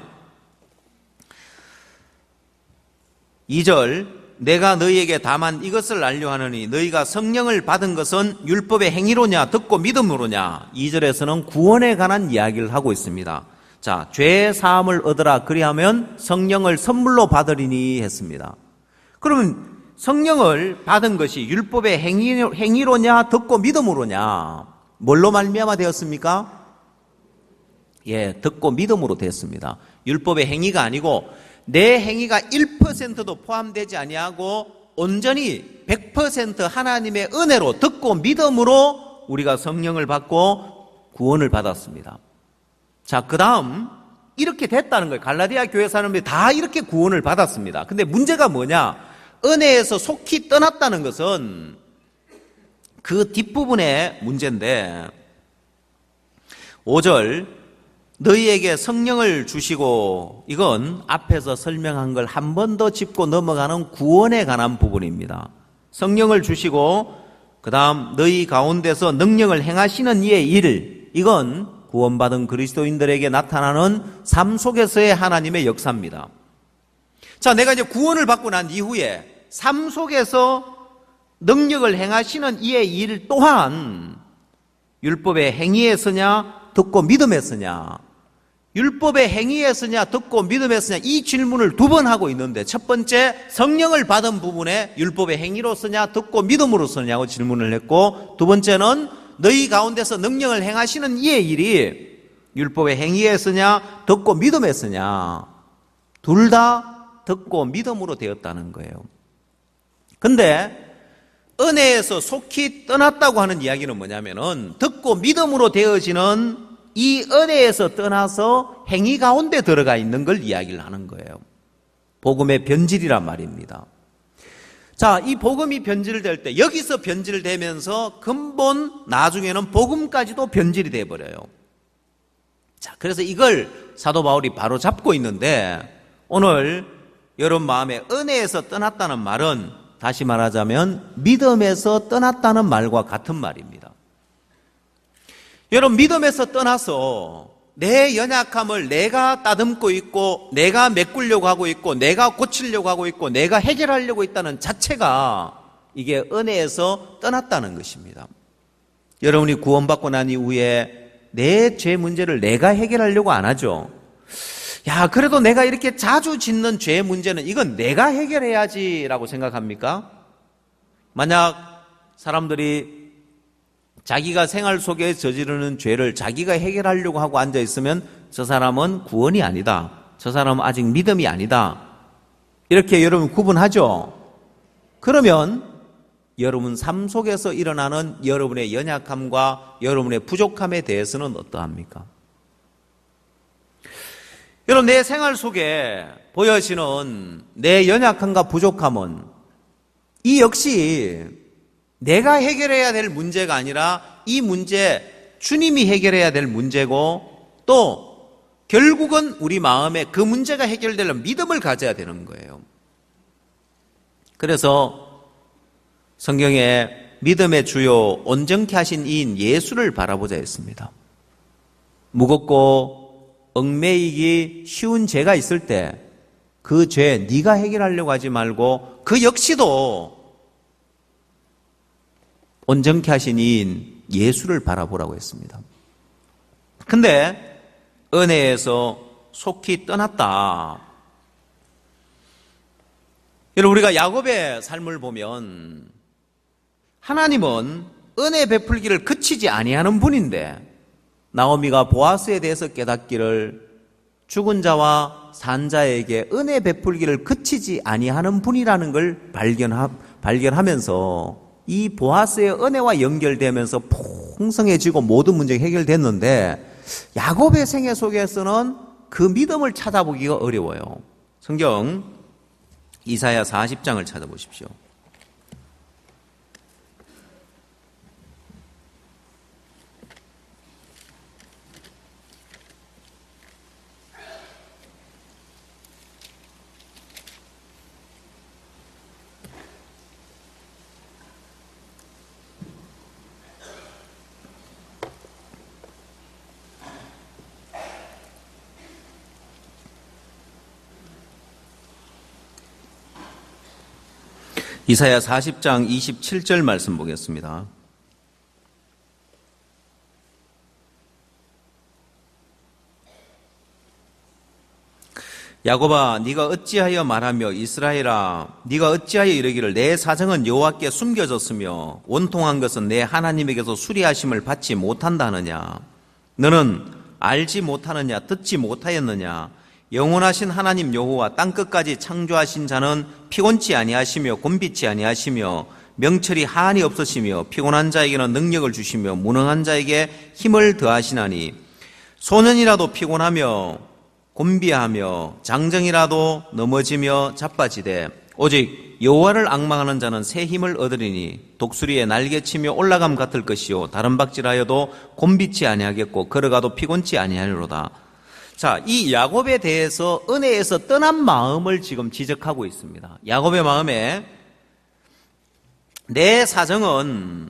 이 절 내가 너희에게 다만 이것을 알려 하느니 너희가 성령을 받은 것은 율법의 행위로냐 듣고 믿음으로냐. 이 절에서는 구원에 관한 이야기를 하고 있습니다. 자, 죄 사함을 얻으라 그리하면 성령을 선물로 받으리니 했습니다. 그러면 성령을 받은 것이 율법의 행위, 행위로냐 듣고 믿음으로냐. 뭘로 말미암아 되었습니까? 예, 듣고 믿음으로 되었습니다. 율법의 행위가 아니고 내 행위가 일 퍼센트도 포함되지 아니하고 온전히 백 퍼센트 하나님의 은혜로 듣고 믿음으로 우리가 성령을 받고 구원을 받았습니다. 자, 그 다음 이렇게 됐다는 거예요. 갈라디아 교회 사람들이 다 이렇게 구원을 받았습니다. 근데 문제가 뭐냐? 은혜에서 속히 떠났다는 것은 그 뒷부분의 문제인데 오 절 너희에게 성령을 주시고, 이건 앞에서 설명한 걸 한 번 더 짚고 넘어가는 구원에 관한 부분입니다. 성령을 주시고 그 다음 너희 가운데서 능력을 행하시는 이의 일, 이건 구원받은 그리스도인들에게 나타나는 삶 속에서의 하나님의 역사입니다. 자, 내가 이제 구원을 받고 난 이후에 삶 속에서 능력을 행하시는 이의 일 또한 율법의 행위에서냐 듣고 믿음에서냐, 율법의 행위에서냐 듣고 믿음에서냐, 이 질문을 두 번 하고 있는데 첫 번째 성령을 받은 부분에 율법의 행위로서냐 듣고 믿음으로서냐고 질문을 했고, 두 번째는 너희 가운데서 능력을 행하시는 이의 일이 율법의 행위에서냐 듣고 믿음에서냐, 둘 다 듣고 믿음으로 되었다는 거예요. 근데 은혜에서 속히 떠났다고 하는 이야기는 뭐냐면은 듣고 믿음으로 되어지는 이 은혜에서 떠나서 행위 가운데 들어가 있는 걸 이야기를 하는 거예요. 복음의 변질이란 말입니다. 자, 이 복음이 변질될 때 여기서 변질되면서 근본 나중에는 복음까지도 변질이 돼버려요. 자, 그래서 이걸 사도 바울이 바로 잡고 있는데 오늘 여러분 마음에 은혜에서 떠났다는 말은 다시 말하자면 믿음에서 떠났다는 말과 같은 말입니다. 여러분 믿음에서 떠나서 내 연약함을 내가 따듬고 있고 내가 메꾸려고 하고 있고 내가 고치려고 하고 있고 내가 해결하려고 있다는 자체가 이게 은혜에서 떠났다는 것입니다. 여러분이 구원받고 난 이후에 내 죄 문제를 내가 해결하려고 안 하죠. 야, 그래도 내가 이렇게 자주 짓는 죄 문제는 이건 내가 해결해야지라고 생각합니까? 만약 사람들이 자기가 생활 속에 저지르는 죄를 자기가 해결하려고 하고 앉아 있으면 저 사람은 구원이 아니다. 저 사람은 아직 믿음이 아니다. 이렇게 여러분 구분하죠? 그러면 여러분 삶 속에서 일어나는 여러분의 연약함과 여러분의 부족함에 대해서는 어떠합니까? 여러분 내 생활 속에 보여지는 내 연약함과 부족함은 이 역시 내가 해결해야 될 문제가 아니라 이 문제 주님이 해결해야 될 문제고 또 결국은 우리 마음에 그 문제가 해결되려면 믿음을 가져야 되는 거예요. 그래서 성경에 믿음의 주요 온전케 하신 이인 예수를 바라보자 했습니다. 무겁고 얽매이기 쉬운 죄가 있을 때 그 죄 네가 해결하려고 하지 말고 그 역시도 온전케 하신 이인 예수를 바라보라고 했습니다. 근데 은혜에서 속히 떠났다. 여러분 우리가 야곱의 삶을 보면 하나님은 은혜 베풀기를 그치지 아니하는 분인데 나오미가 보아스에 대해서 깨닫기를 죽은 자와 산 자에게 은혜 베풀기를 그치지 아니하는 분이라는 걸 발견하, 발견하면서 이 보아스의 은혜와 연결되면서 풍성해지고 모든 문제가 해결됐는데 야곱의 생애 속에서는 그 믿음을 찾아보기가 어려워요. 성경 이사야 사십 장을 찾아보십시오. 이사야 사십 장 이십칠 절 말씀 보겠습니다. 야곱아, 네가 어찌하여 말하며 이스라엘아, 네가 어찌하여 이르기를 내 사정은 여호와께 숨겨졌으며 원통한 것은 내 하나님에게서 수리하심을 받지 못한다 하느냐? 너는 알지 못하느냐? 듣지 못하였느냐? 영원하신 하나님 여호와 땅끝까지 창조하신 자는 피곤치 아니하시며 곤비치 아니하시며 명철이 한이 없으시며 피곤한 자에게는 능력을 주시며 무능한 자에게 힘을 더하시나니 소년이라도 피곤하며 곤비하며 장정이라도 넘어지며 자빠지되 오직 여호와를 앙망하는 자는 새 힘을 얻으리니 독수리의 날개치며 올라감 같을 것이요 다른 박질하여도 곤비치 아니하겠고 걸어가도 피곤치 아니하리로다. 자, 이 야곱에 대해서 은혜에서 떠난 마음을 지금 지적하고 있습니다. 야곱의 마음에 내 사정은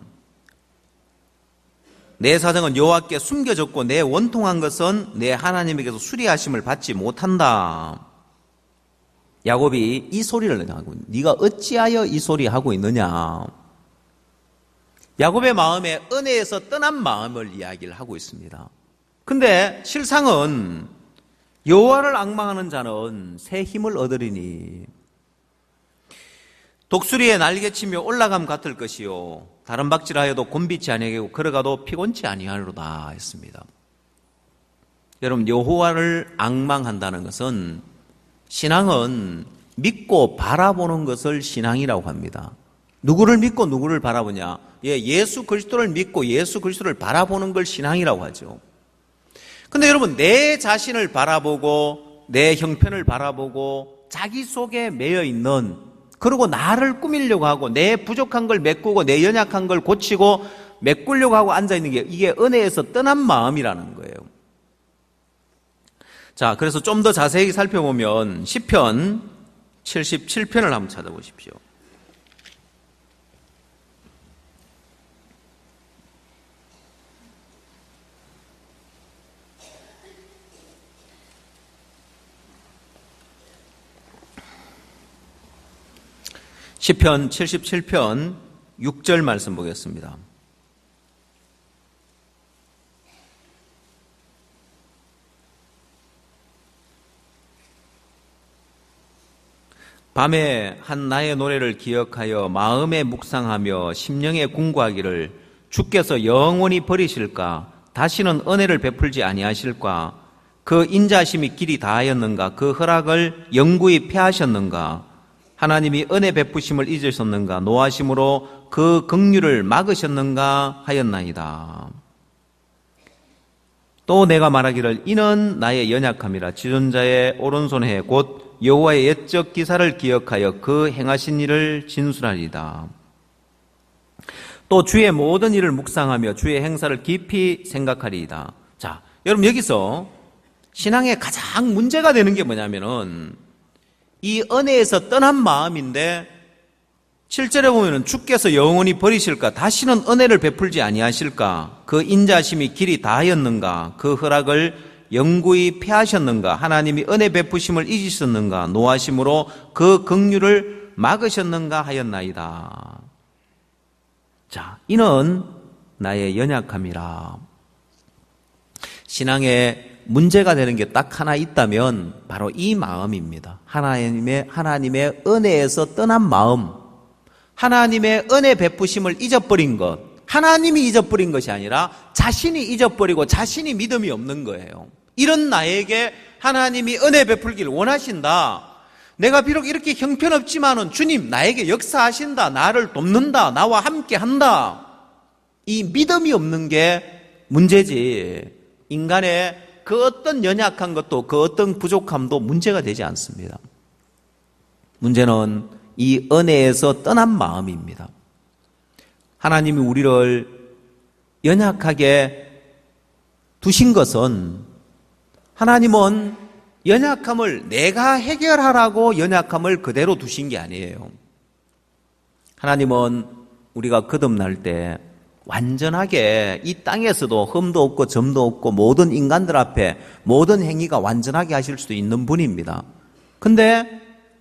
내 사정은 여호와께 숨겨졌고 내 원통한 것은 내 하나님에게서 수리하심을 받지 못한다. 야곱이 이 소리를 하고 네가 어찌하여 이 소리 하고 있느냐. 야곱의 마음에 은혜에서 떠난 마음을 이야기를 하고 있습니다. 근데 실상은 여호와를 앙망하는 자는 새 힘을 얻으리니 독수리의 날개치며 올라감 같을 것이요 다른 박질하여도 곤비치 아니하고 걸어가도 피곤치 아니하리로다 했습니다. 여러분 여호와를 앙망한다는 것은 신앙은 믿고 바라보는 것을 신앙이라고 합니다. 누구를 믿고 누구를 바라보냐? 예, 예수 그리스도를 믿고 예수 그리스도를 바라보는 걸 신앙이라고 하죠. 근데 여러분, 내 자신을 바라보고 내 형편을 바라보고 자기 속에 매여 있는, 그리고 나를 꾸미려고 하고 내 부족한 걸 메꾸고 내 연약한 걸 고치고 메꾸려고 하고 앉아있는 게, 이게 은혜에서 떠난 마음이라는 거예요. 자, 그래서 좀 더 자세히 살펴보면 시편 칠십칠 편을 한번 찾아보십시오. 시편 칠십칠 편 육 절 말씀 보겠습니다. 밤에 한 나의 노래를 기억하여 마음에 묵상하며 심령에 궁구하기를, 주께서 영원히 버리실까? 다시는 은혜를 베풀지 아니하실까? 그 인자심이 길이 다하였는가? 그 허락을 영구히 폐하셨는가? 하나님이 은혜 베푸심을 잊으셨는가? 노하심으로 그 긍휼을 막으셨는가 하였나이다. 또 내가 말하기를, 이는 나의 연약함이라. 지존자의 오른손에 곧 여호와의 옛적 기사를 기억하여 그 행하신 일을 진술하리이다. 또 주의 모든 일을 묵상하며 주의 행사를 깊이 생각하리이다. 자, 여러분, 여기서 신앙에 가장 문제가 되는 게 뭐냐면은 이 은혜에서 떠난 마음인데, 칠 절에 보면은 주께서 영원히 버리실까? 다시는 은혜를 베풀지 아니하실까? 그 인자심이 길이 다하였는가? 그 허락을 영구히 폐하셨는가? 하나님이 은혜 베푸심을 잊으셨는가? 노하심으로 그 긍휼을 막으셨는가 하였나이다. 자, 이는 나의 연약함이라. 신앙에 문제가 되는 게 딱 하나 있다면 바로 이 마음입니다. 하나님의, 하나님의 은혜에서 떠난 마음, 하나님의 은혜 베푸심을 잊어버린 것, 하나님이 잊어버린 것이 아니라 자신이 잊어버리고 자신이 믿음이 없는 거예요. 이런 나에게 하나님이 은혜 베풀기를 원하신다. 내가 비록 이렇게 형편없지만은 주님 나에게 역사하신다. 나를 돕는다. 나와 함께 한다. 이 믿음이 없는 게 문제지, 인간의 그 어떤 연약한 것도 그 어떤 부족함도 문제가 되지 않습니다. 문제는 이 은혜에서 떠난 마음입니다. 하나님이 우리를 연약하게 두신 것은, 하나님은 연약함을 내가 해결하라고 연약함을 그대로 두신 게 아니에요. 하나님은 우리가 거듭날 때 완전하게 이 땅에서도 흠도 없고 점도 없고 모든 인간들 앞에 모든 행위가 완전하게 하실 수도 있는 분입니다. 근데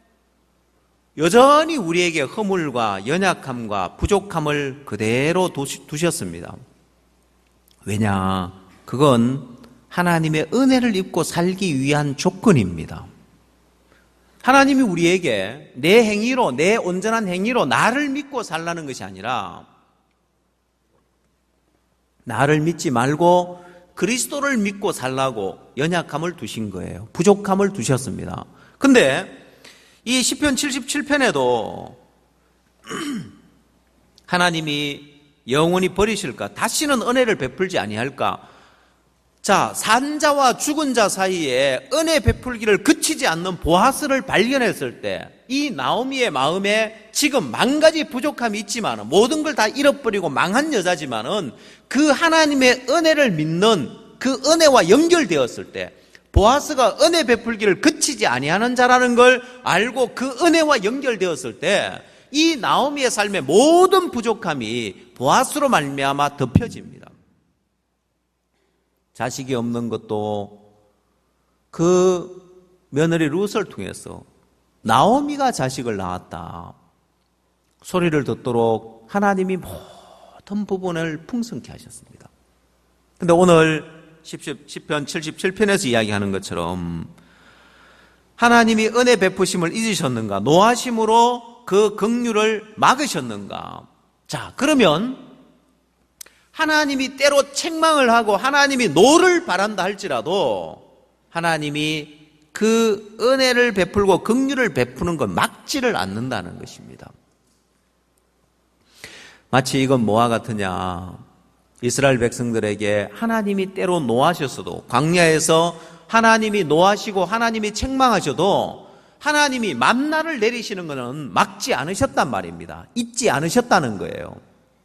여전히 우리에게 허물과 연약함과 부족함을 그대로 두셨습니다. 왜냐? 그건 하나님의 은혜를 입고 살기 위한 조건입니다. 하나님이 우리에게 내 행위로, 내 온전한 행위로 나를 믿고 살라는 것이 아니라 나를 믿지 말고 그리스도를 믿고 살라고 연약함을 두신 거예요. 부족함을 두셨습니다. 근데 이 시편 칠십칠 편에도 하나님이 영원히 버리실까? 다시는 은혜를 베풀지 아니할까? 자, 산 자와 죽은 자 사이에 은혜 베풀기를 그치지 않는 보아스를 발견했을 때 이 나오미의 마음에 지금 만 가지 부족함이 있지만 모든 걸 다 잃어버리고 망한 여자지만은 그 하나님의 은혜를 믿는 그 은혜와 연결되었을 때 보아스가 은혜 베풀기를 그치지 아니하는 자라는 걸 알고 그 은혜와 연결되었을 때 이 나오미의 삶의 모든 부족함이 보아스로 말미암아 덮여집니다. 자식이 없는 것도 그 며느리 룻을 통해서 나오미가 자식을 낳았다 소리를 듣도록 하나님이 모든 부분을 풍성케 하셨습니다. 그런데 오늘 시편 칠십칠 편에서 이야기하는 것처럼 하나님이 은혜 베푸심을 잊으셨는가? 노하심으로 그 긍휼을 막으셨는가? 자, 그러면 하나님이 때로 책망을 하고 하나님이 노를 바란다 할지라도 하나님이 그 은혜를 베풀고 긍휼을 베푸는 건 막지를 않는다는 것입니다. 마치 이건 뭐와 같으냐? 이스라엘 백성들에게 하나님이 때로 노하셨어도, 광야에서 하나님이 노하시고 하나님이 책망하셔도 하나님이 만나를 내리시는 것은 막지 않으셨단 말입니다. 잊지 않으셨다는 거예요.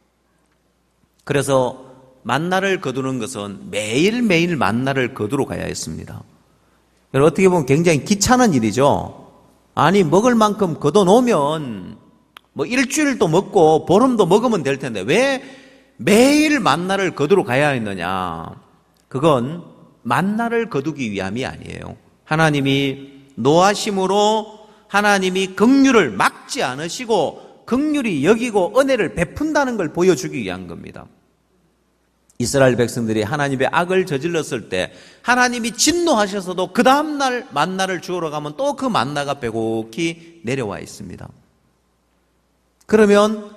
그래서 만나를 거두는 것은 매일매일 만나를 거두러 가야 했습니다. 여러분, 어떻게 보면 굉장히 귀찮은 일이죠. 아니, 먹을 만큼 거둬 놓으면 뭐 일주일도 먹고 보름도 먹으면 될 텐데 왜 매일 만나를 거두러 가야 했느냐? 그건 만나를 거두기 위함이 아니에요. 하나님이 노하심으로 하나님이 긍휼을 막지 않으시고 긍휼히 여기고 은혜를 베푼다는 걸 보여주기 위한 겁니다. 이스라엘 백성들이 하나님의 악을 저질렀을 때 하나님이 진노하셔서도 그 다음날 만나를 주우러 가면 또 그 만나가 빼곡히 내려와 있습니다. 그러면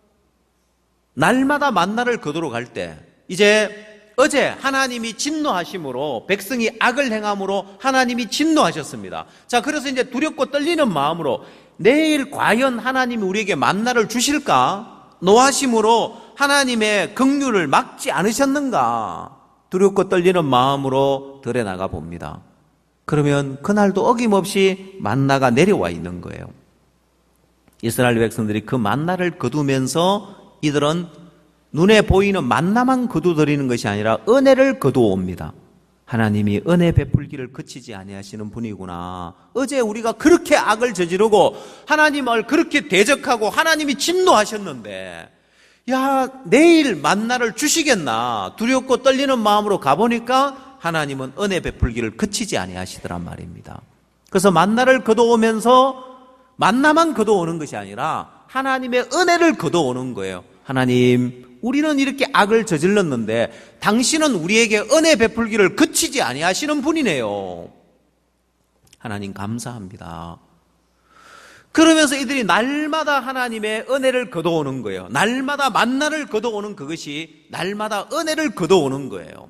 날마다 만나를 거두러 갈 때 이제 어제 하나님이 진노하심으로 백성이 악을 행함으로 하나님이 진노하셨습니다. 자, 그래서 이제 두렵고 떨리는 마음으로 내일 과연 하나님이 우리에게 만나를 주실까? 노하심으로 하나님의 긍휼을 막지 않으셨는가? 두렵고 떨리는 마음으로 들에 나가 봅니다. 그러면 그날도 어김없이 만나가 내려와 있는 거예요. 이스라엘 백성들이 그 만나를 거두면서 이들은 눈에 보이는 만나만 거두드리는 것이 아니라 은혜를 거두옵니다. 하나님이 은혜 베풀기를 그치지 아니하시는 분이구나. 어제 우리가 그렇게 악을 저지르고 하나님을 그렇게 대적하고 하나님이 진노하셨는데 야, 내일 만나를 주시겠나 두렵고 떨리는 마음으로 가보니까 하나님은 은혜 베풀기를 그치지 아니하시더란 말입니다. 그래서 만나를 거두오면서 만나만 거두오는 것이 아니라 하나님의 은혜를 거두오는 거예요. 하나님, 우리는 이렇게 악을 저질렀는데 당신은 우리에게 은혜 베풀기를 그치지 아니하시는 분이네요. 하나님 감사합니다. 그러면서 이들이 날마다 하나님의 은혜를 거두오는 거예요. 날마다 만나를 거두오는 그것이 날마다 은혜를 거두오는 거예요.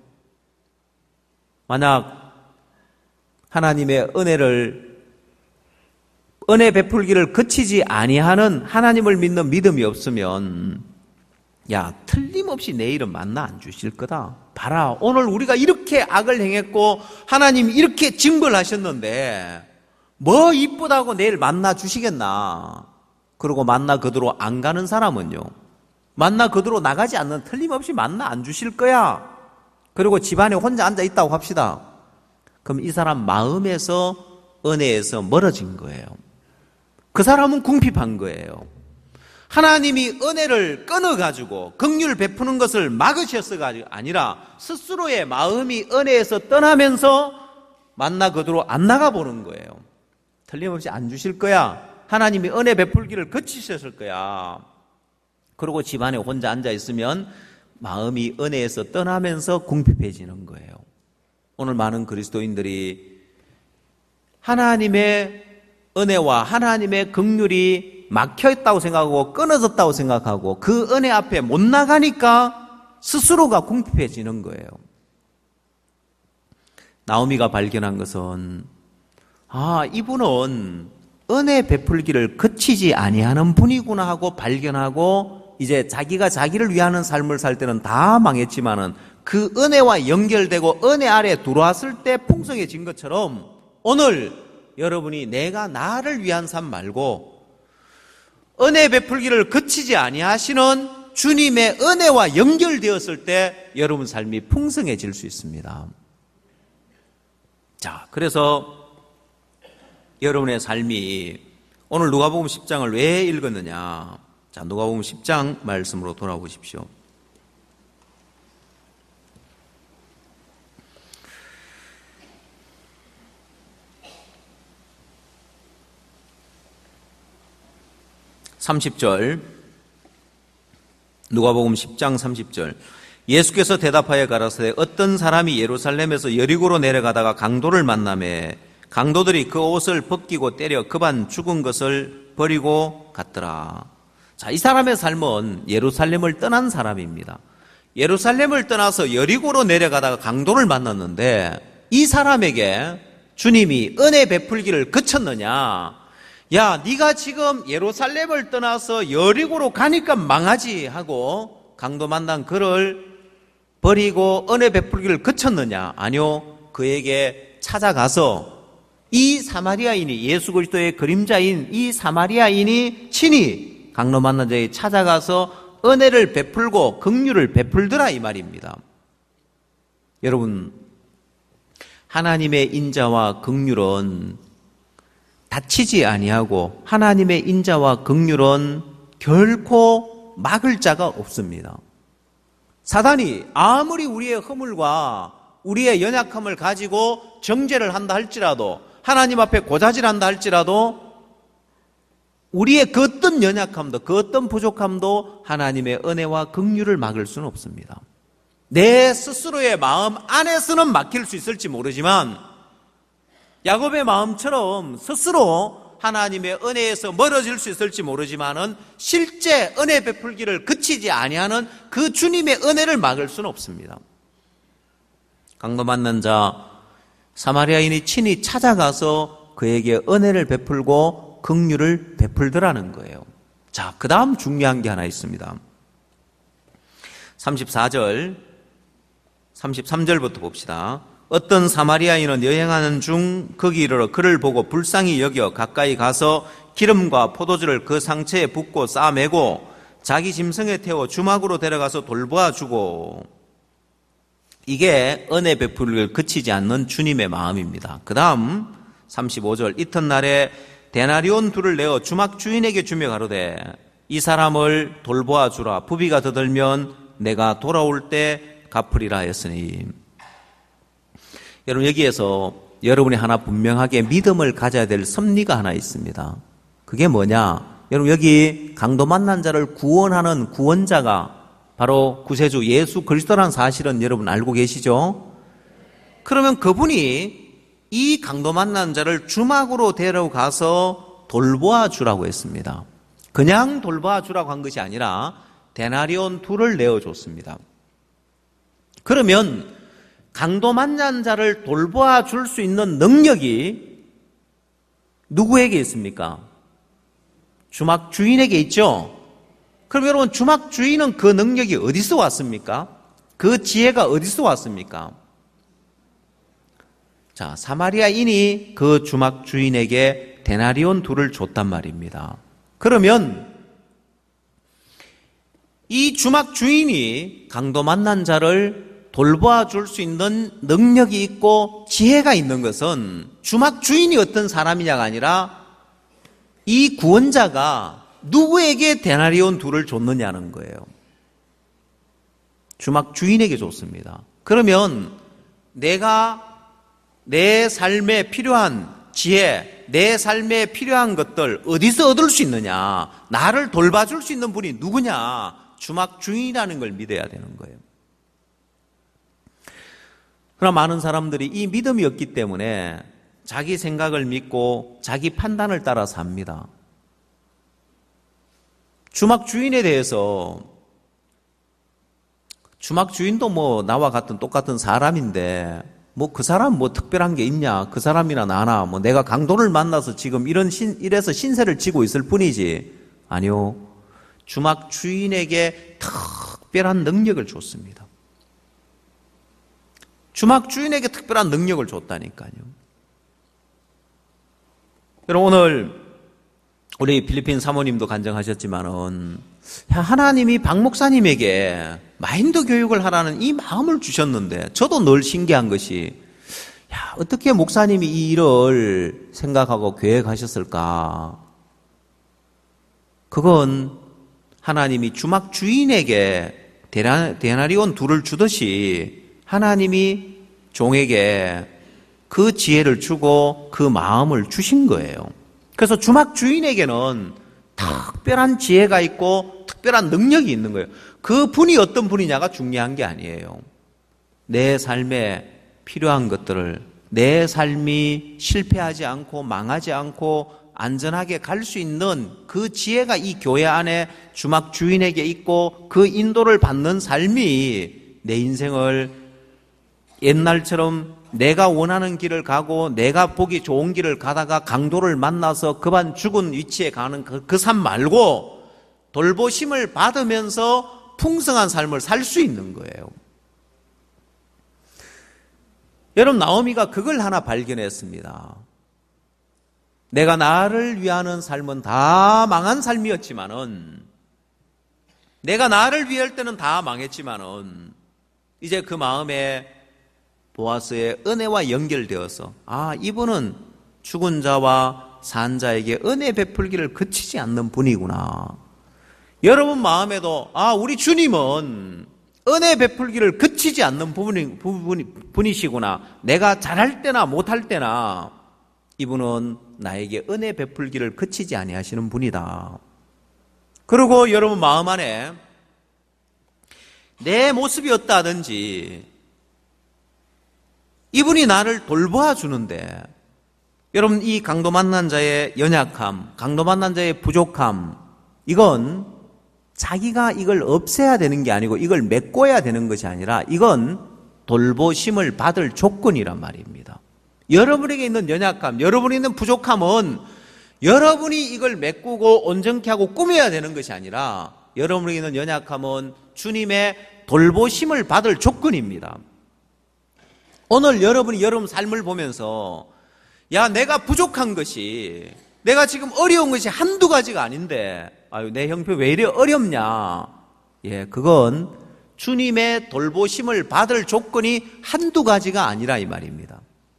만약 하나님의 은혜를 은혜 베풀기를 그치지 아니하는 하나님을 믿는 믿음이 없으면 야, 틀림없이 내일은 만나 안 주실 거다. 봐라, 오늘 우리가 이렇게 악을 행했고 하나님이 이렇게 징벌하셨는데 뭐 이쁘다고 내일 만나 주시겠나. 그리고 만나 그대로 안 가는 사람은요, 만나 그대로 나가지 않는 틀림없이 만나 안 주실 거야. 그리고 집안에 혼자 앉아 있다고 합시다. 그럼 이 사람 마음에서 은혜에서 멀어진 거예요. 그 사람은 궁핍한 거예요. 하나님이 은혜를 끊어가지고 긍휼 베푸는 것을 막으셨어가 아니라 스스로의 마음이 은혜에서 떠나면서 만나 그대로 안 나가보는 거예요. 틀림없이 안 주실 거야. 하나님이 은혜 베풀기를 거치셨을 거야. 그리고 집안에 혼자 앉아있으면 마음이 은혜에서 떠나면서 궁핍해지는 거예요. 오늘 많은 그리스도인들이 하나님의 은혜와 하나님의 긍휼이 막혀있다고 생각하고 끊어졌다고 생각하고 그 은혜 앞에 못 나가니까 스스로가 궁핍해지는 거예요. 나오미가 발견한 것은 아, 이분은 은혜 베풀기를 그치지 아니하는 분이구나 하고 발견하고 이제 자기가 자기를 위하는 삶을 살 때는 다 망했지만은 그 은혜와 연결되고 은혜 아래 들어왔을 때 풍성해진 것처럼 오늘 여러분이 내가 나를 위한 삶 말고 은혜 베풀기를 그치지 아니하시는 주님의 은혜와 연결되었을 때 여러분 삶이 풍성해질 수 있습니다. 자, 그래서 여러분의 삶이 오늘 누가복음 십 장을 왜 읽었느냐? 자, 누가복음 십 장 말씀으로 돌아보십시오. 삼십 절, 누가복음 십 장 삼십 절. 예수께서 대답하여 가라사대 어떤 사람이 예루살렘에서 여리고로 내려가다가 강도를 만나매 강도들이 그 옷을 벗기고 때려 급한 죽은 것을 버리고 갔더라. 자, 이 사람의 삶은 예루살렘을 떠난 사람입니다. 예루살렘을 떠나서 여리고로 내려가다가 강도를 만났는데 이 사람에게 주님이 은혜 베풀기를 그쳤느냐? 야, 네가 지금 예루살렘을 떠나서 여리고로 가니까 망하지 하고 강도 만난 그를 버리고 은혜 베풀기를 그쳤느냐? 아니요. 그에게 찾아가서 이 사마리아인이 예수 그리스도의 그림자인 이 사마리아인이 친히 강로 만난 자에게 찾아가서 은혜를 베풀고 긍휼을 베풀더라 이 말입니다. 여러분, 하나님의 인자와 긍휼은 다치지 아니하고 하나님의 인자와 긍휼은 결코 막을 자가 없습니다. 사단이 아무리 우리의 허물과 우리의 연약함을 가지고 정죄를 한다 할지라도, 하나님 앞에 고자질한다 할지라도 우리의 그 어떤 연약함도 그 어떤 부족함도 하나님의 은혜와 긍휼을 막을 수는 없습니다. 내 스스로의 마음 안에서는 막힐 수 있을지 모르지만 야곱의 마음처럼 스스로 하나님의 은혜에서 멀어질 수 있을지 모르지만은 실제 은혜 베풀기를 그치지 아니하는 그 주님의 은혜를 막을 수는 없습니다. 강도 만난 자 사마리아인이 친히 찾아가서 그에게 은혜를 베풀고 긍휼을 베풀더라는 거예요. 자, 그 다음 중요한 게 하나 있습니다. 삼십사 절, 삼십삼 절부터 봅시다. 어떤 사마리아인은 여행하는 중 거기 이르러 그를 보고 불쌍히 여겨 가까이 가서 기름과 포도주를 그 상처에 붓고 싸매고 자기 짐승에 태워 주막으로 데려가서 돌보아 주고. 이게 은혜 베풀기를 그치지 않는 주님의 마음입니다. 그 다음 삼십오 절, 이튿날에 데나리온 둘을 내어 주막 주인에게 주며 가로되 이 사람을 돌보아 주라. 부비가 더 들면 내가 돌아올 때 갚으리라 했으니. 여러분, 여기에서 여러분이 하나 분명하게 믿음을 가져야 될 섭리가 하나 있습니다. 그게 뭐냐? 여러분, 여기 강도 만난 자를 구원하는 구원자가 바로 구세주 예수 그리스도라는 사실은 여러분 알고 계시죠? 그러면 그분이 이 강도 만난 자를 주막으로 데려가서 돌보아 주라고 했습니다. 그냥 돌보아 주라고 한 것이 아니라 데나리온 둘을 내어줬습니다. 그러면 강도 만난 자를 돌보아 줄 수 있는 능력이 누구에게 있습니까? 주막 주인에게 있죠? 그럼 여러분, 주막 주인은 그 능력이 어디서 왔습니까? 그 지혜가 어디서 왔습니까? 자, 사마리아인이 그 주막 주인에게 데나리온 둘을 줬단 말입니다. 그러면 이 주막 주인이 강도 만난 자를 돌보아 줄 수 있는 능력이 있고 지혜가 있는 것은 주막 주인이 어떤 사람이냐가 아니라 이 구원자가 누구에게 데나리온 둘을 줬느냐는 거예요. 주막 주인에게 줬습니다. 그러면 내가 내 삶에 필요한 지혜, 내 삶에 필요한 것들 어디서 얻을 수 있느냐? 나를 돌봐줄 수 있는 분이 누구냐? 주막 주인이라는 걸 믿어야 되는 거예요. 그러나 많은 사람들이 이 믿음이 없기 때문에 자기 생각을 믿고 자기 판단을 따라 삽니다. 주막 주인에 대해서, 주막 주인도 뭐 나와 같은 똑같은 사람인데 뭐 그 사람 뭐 특별한 게 있냐? 그 사람이나 나나 뭐 내가 강도를 만나서 지금 이런 신, 이래서 신세를 지고 있을 뿐이지. 아니요. 주막 주인에게 특별한 능력을 줬습니다. 주막 주인에게 특별한 능력을 줬다니까요. 여러분, 오늘 우리 필리핀 사모님도 간증하셨지만은 하나님이 박 목사님에게 마인드 교육을 하라는 이 마음을 주셨는데 저도 늘 신기한 것이, 야, 어떻게 목사님이 이 일을 생각하고 계획하셨을까? 그건 하나님이 주막 주인에게 데나리온 둘을 주듯이 하나님이 종에게 그 지혜를 주고 그 마음을 주신 거예요. 그래서 주막 주인에게는 특별한 지혜가 있고 특별한 능력이 있는 거예요. 그 분이 어떤 분이냐가 중요한 게 아니에요. 내 삶에 필요한 것들을, 내 삶이 실패하지 않고 망하지 않고 안전하게 갈 수 있는 그 지혜가 이 교회 안에 주막 주인에게 있고 그 인도를 받는 삶이 내 인생을 옛날처럼 내가 원하는 길을 가고 내가 보기 좋은 길을 가다가 강도를 만나서 그만 죽은 위치에 가는 그, 그 삶 말고 돌보심을 받으면서 풍성한 삶을 살 수 있는 거예요. 여러분, 나오미가 그걸 하나 발견했습니다. 내가 나를 위하는 삶은 다 망한 삶이었지만은, 내가 나를 위할 때는 다 망했지만은, 이제 그 마음에 보아스의 은혜와 연결되어서, 아, 이분은 죽은 자와 산 자에게 은혜 베풀기를 그치지 않는 분이구나. 여러분 마음에도, 아, 우리 주님은 은혜 베풀기를 그치지 않는 부분이, 부분이, 분이시구나. 내가 잘할 때나 못할 때나 이분은 나에게 은혜 베풀기를 그치지 아니하시는 분이다. 그리고 여러분 마음 안에 내 모습이 어떠하든지 이분이 나를 돌보아 주는데, 여러분 이 강도 만난 자의 연약함, 강도 만난 자의 부족함, 이건 자기가 이걸 없애야 되는 게 아니고 이걸 메꿔야 되는 것이 아니라 이건 돌보심을 받을 조건이란 말입니다. 여러분에게 있는 연약함, 여러분이 있는 부족함은 여러분이 이걸 메꾸고 온전케 하고 꾸며야 되는 것이 아니라 여러분에게 있는 연약함은 주님의 돌보심을 받을 조건입니다. 오늘 여러분이 여러분 삶을 보면서, 야, 내가 부족한 것이, 내가 지금 어려운 것이 한두 가지가 아닌데, 아유, 내 형편 왜 이래 어렵냐? 예, 그건 주님의 돌보심을 받을 조건이 한두 가지가 아니라 이 말입니다.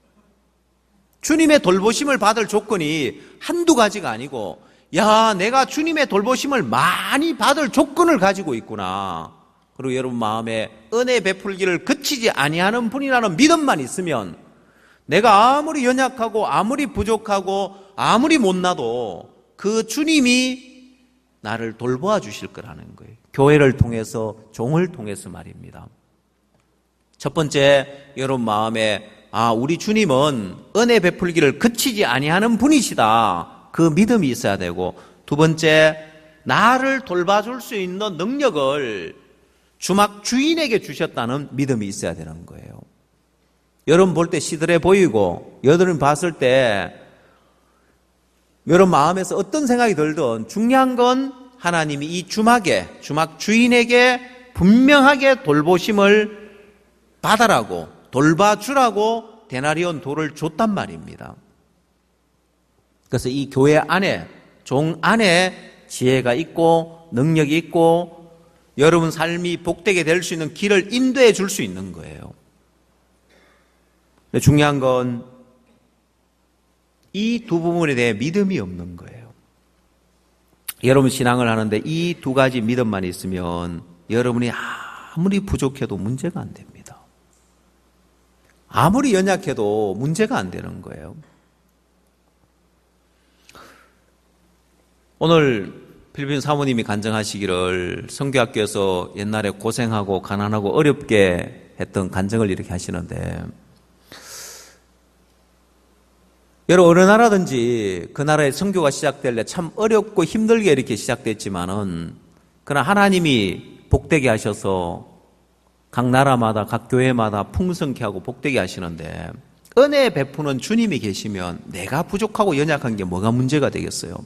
주님의 돌보심을 받을 조건이 한두 가지가 아니고, 야, 내가 주님의 돌보심을 많이 받을 조건을 가지고 있구나. 그리고 여러분 마음에 은혜 베풀기를 그치지 아니하는 분이라는 믿음만 있으면, 내가 아무리 연약하고 아무리 부족하고 아무리 못나도 그 주님이 나를 돌보아 주실 거라는 거예요. 교회를 통해서, 종을 통해서 말입니다. 첫 번째, 여러분 마음에, 아, 우리 주님은 은혜 베풀기를 그치지 아니하는 분이시다. 그 믿음이 있어야 되고, 두 번째, 나를 돌봐줄 수 있는 능력을 주막 주인에게 주셨다는 믿음이 있어야 되는 거예요. 여러분 볼 때 시들해 보이고, 여러분 봤을 때 여러분 마음에서 어떤 생각이 들든 중요한 건 하나님이 이 주막에, 주막 주인에게 분명하게 돌보심을 받아라고, 돌봐주라고 데나리온 돌을 줬단 말입니다. 그래서 이 교회 안에, 종 안에 지혜가 있고 능력이 있고 여러분 삶이 복되게 될 수 있는 길을 인도해 줄 수 있는 거예요. 근데 중요한 건 이 두 부분에 대해 믿음이 없는 거예요. 여러분 신앙을 하는데 이 두 가지 믿음만 있으면 여러분이 아무리 부족해도 문제가 안 됩니다. 아무리 연약해도 문제가 안 되는 거예요. 오늘 필리핀 사모님이 간증하시기를 선교학교에서 옛날에 고생하고 가난하고 어렵게 했던 간증을 이렇게 하시는데, 여러 어느 나라든지 그 나라의 선교가 시작될 때 참 어렵고 힘들게 이렇게 시작됐지만은, 그러나 하나님이 복되게 하셔서 각 나라마다 각 교회마다 풍성케 하고 복되게 하시는데, 은혜 베푸는 주님이 계시면 내가 부족하고 연약한 게 뭐가 문제가 되겠어요?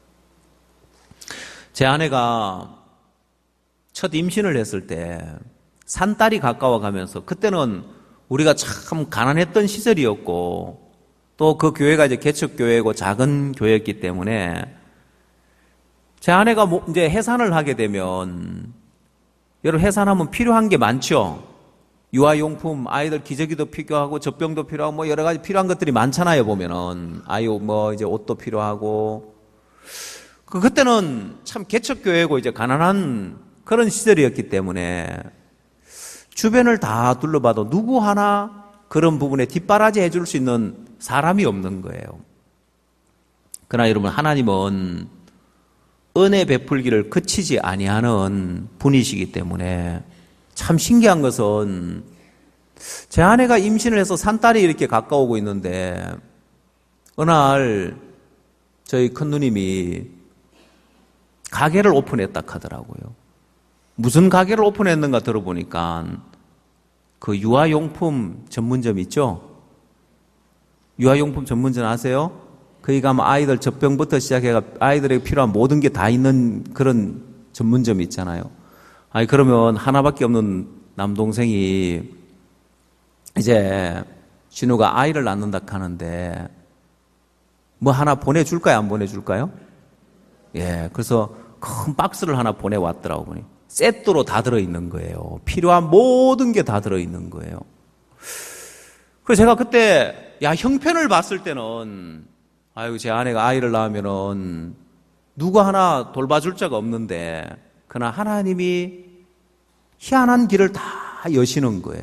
제 아내가 첫 임신을 했을 때 산딸이 가까워 가면서, 그때는 우리가 참 가난했던 시절이었고 또 그 교회가 이제 개척교회고 작은 교회였기 때문에 제 아내가 이제 해산을 하게 되면, 여러분 해산하면 필요한 게 많죠. 유아용품, 아이들 기저귀도 필요하고 젖병도 필요하고 뭐 여러 가지 필요한 것들이 많잖아요. 보면은 아유 뭐 이제 옷도 필요하고. 그 그때는 참 개척교회고 이제 가난한 그런 시절이었기 때문에 주변을 다 둘러봐도 누구 하나 그런 부분에 뒷바라지 해줄 수 있는 사람이 없는 거예요. 그러나 여러분 하나님은 은혜 베풀기를 그치지 아니하는 분이시기 때문에, 참 신기한 것은 제 아내가 임신을 해서 산딸이 이렇게 가까우고 있는데 어느 날 저희 큰누님이 가게를 오픈했다 하더라고요. 무슨 가게를 오픈했는가 들어보니까 그 유아용품 전문점 있죠? 유아용품 전문점 아세요? 거기 가면 아이들 젖병부터 시작해가 아이들에게 필요한 모든 게 다 있는 그런 전문점이 있잖아요. 아니 그러면 하나밖에 없는 남동생이 이제 진우가 아이를 낳는다 하는데 뭐 하나 보내줄까요? 안 보내줄까요? 예, 그래서 큰 박스를 하나 보내왔더라고 보니 세트로 다 들어있는 거예요. 필요한 모든 게 다 들어있는 거예요. 그래서 제가 그때 야 형편을 봤을 때는 아유 제 아내가 아이를 낳으면은 누구 하나 돌봐줄 자가 없는데 그러나 하나님이 희한한 길을 다 여시는 거예요.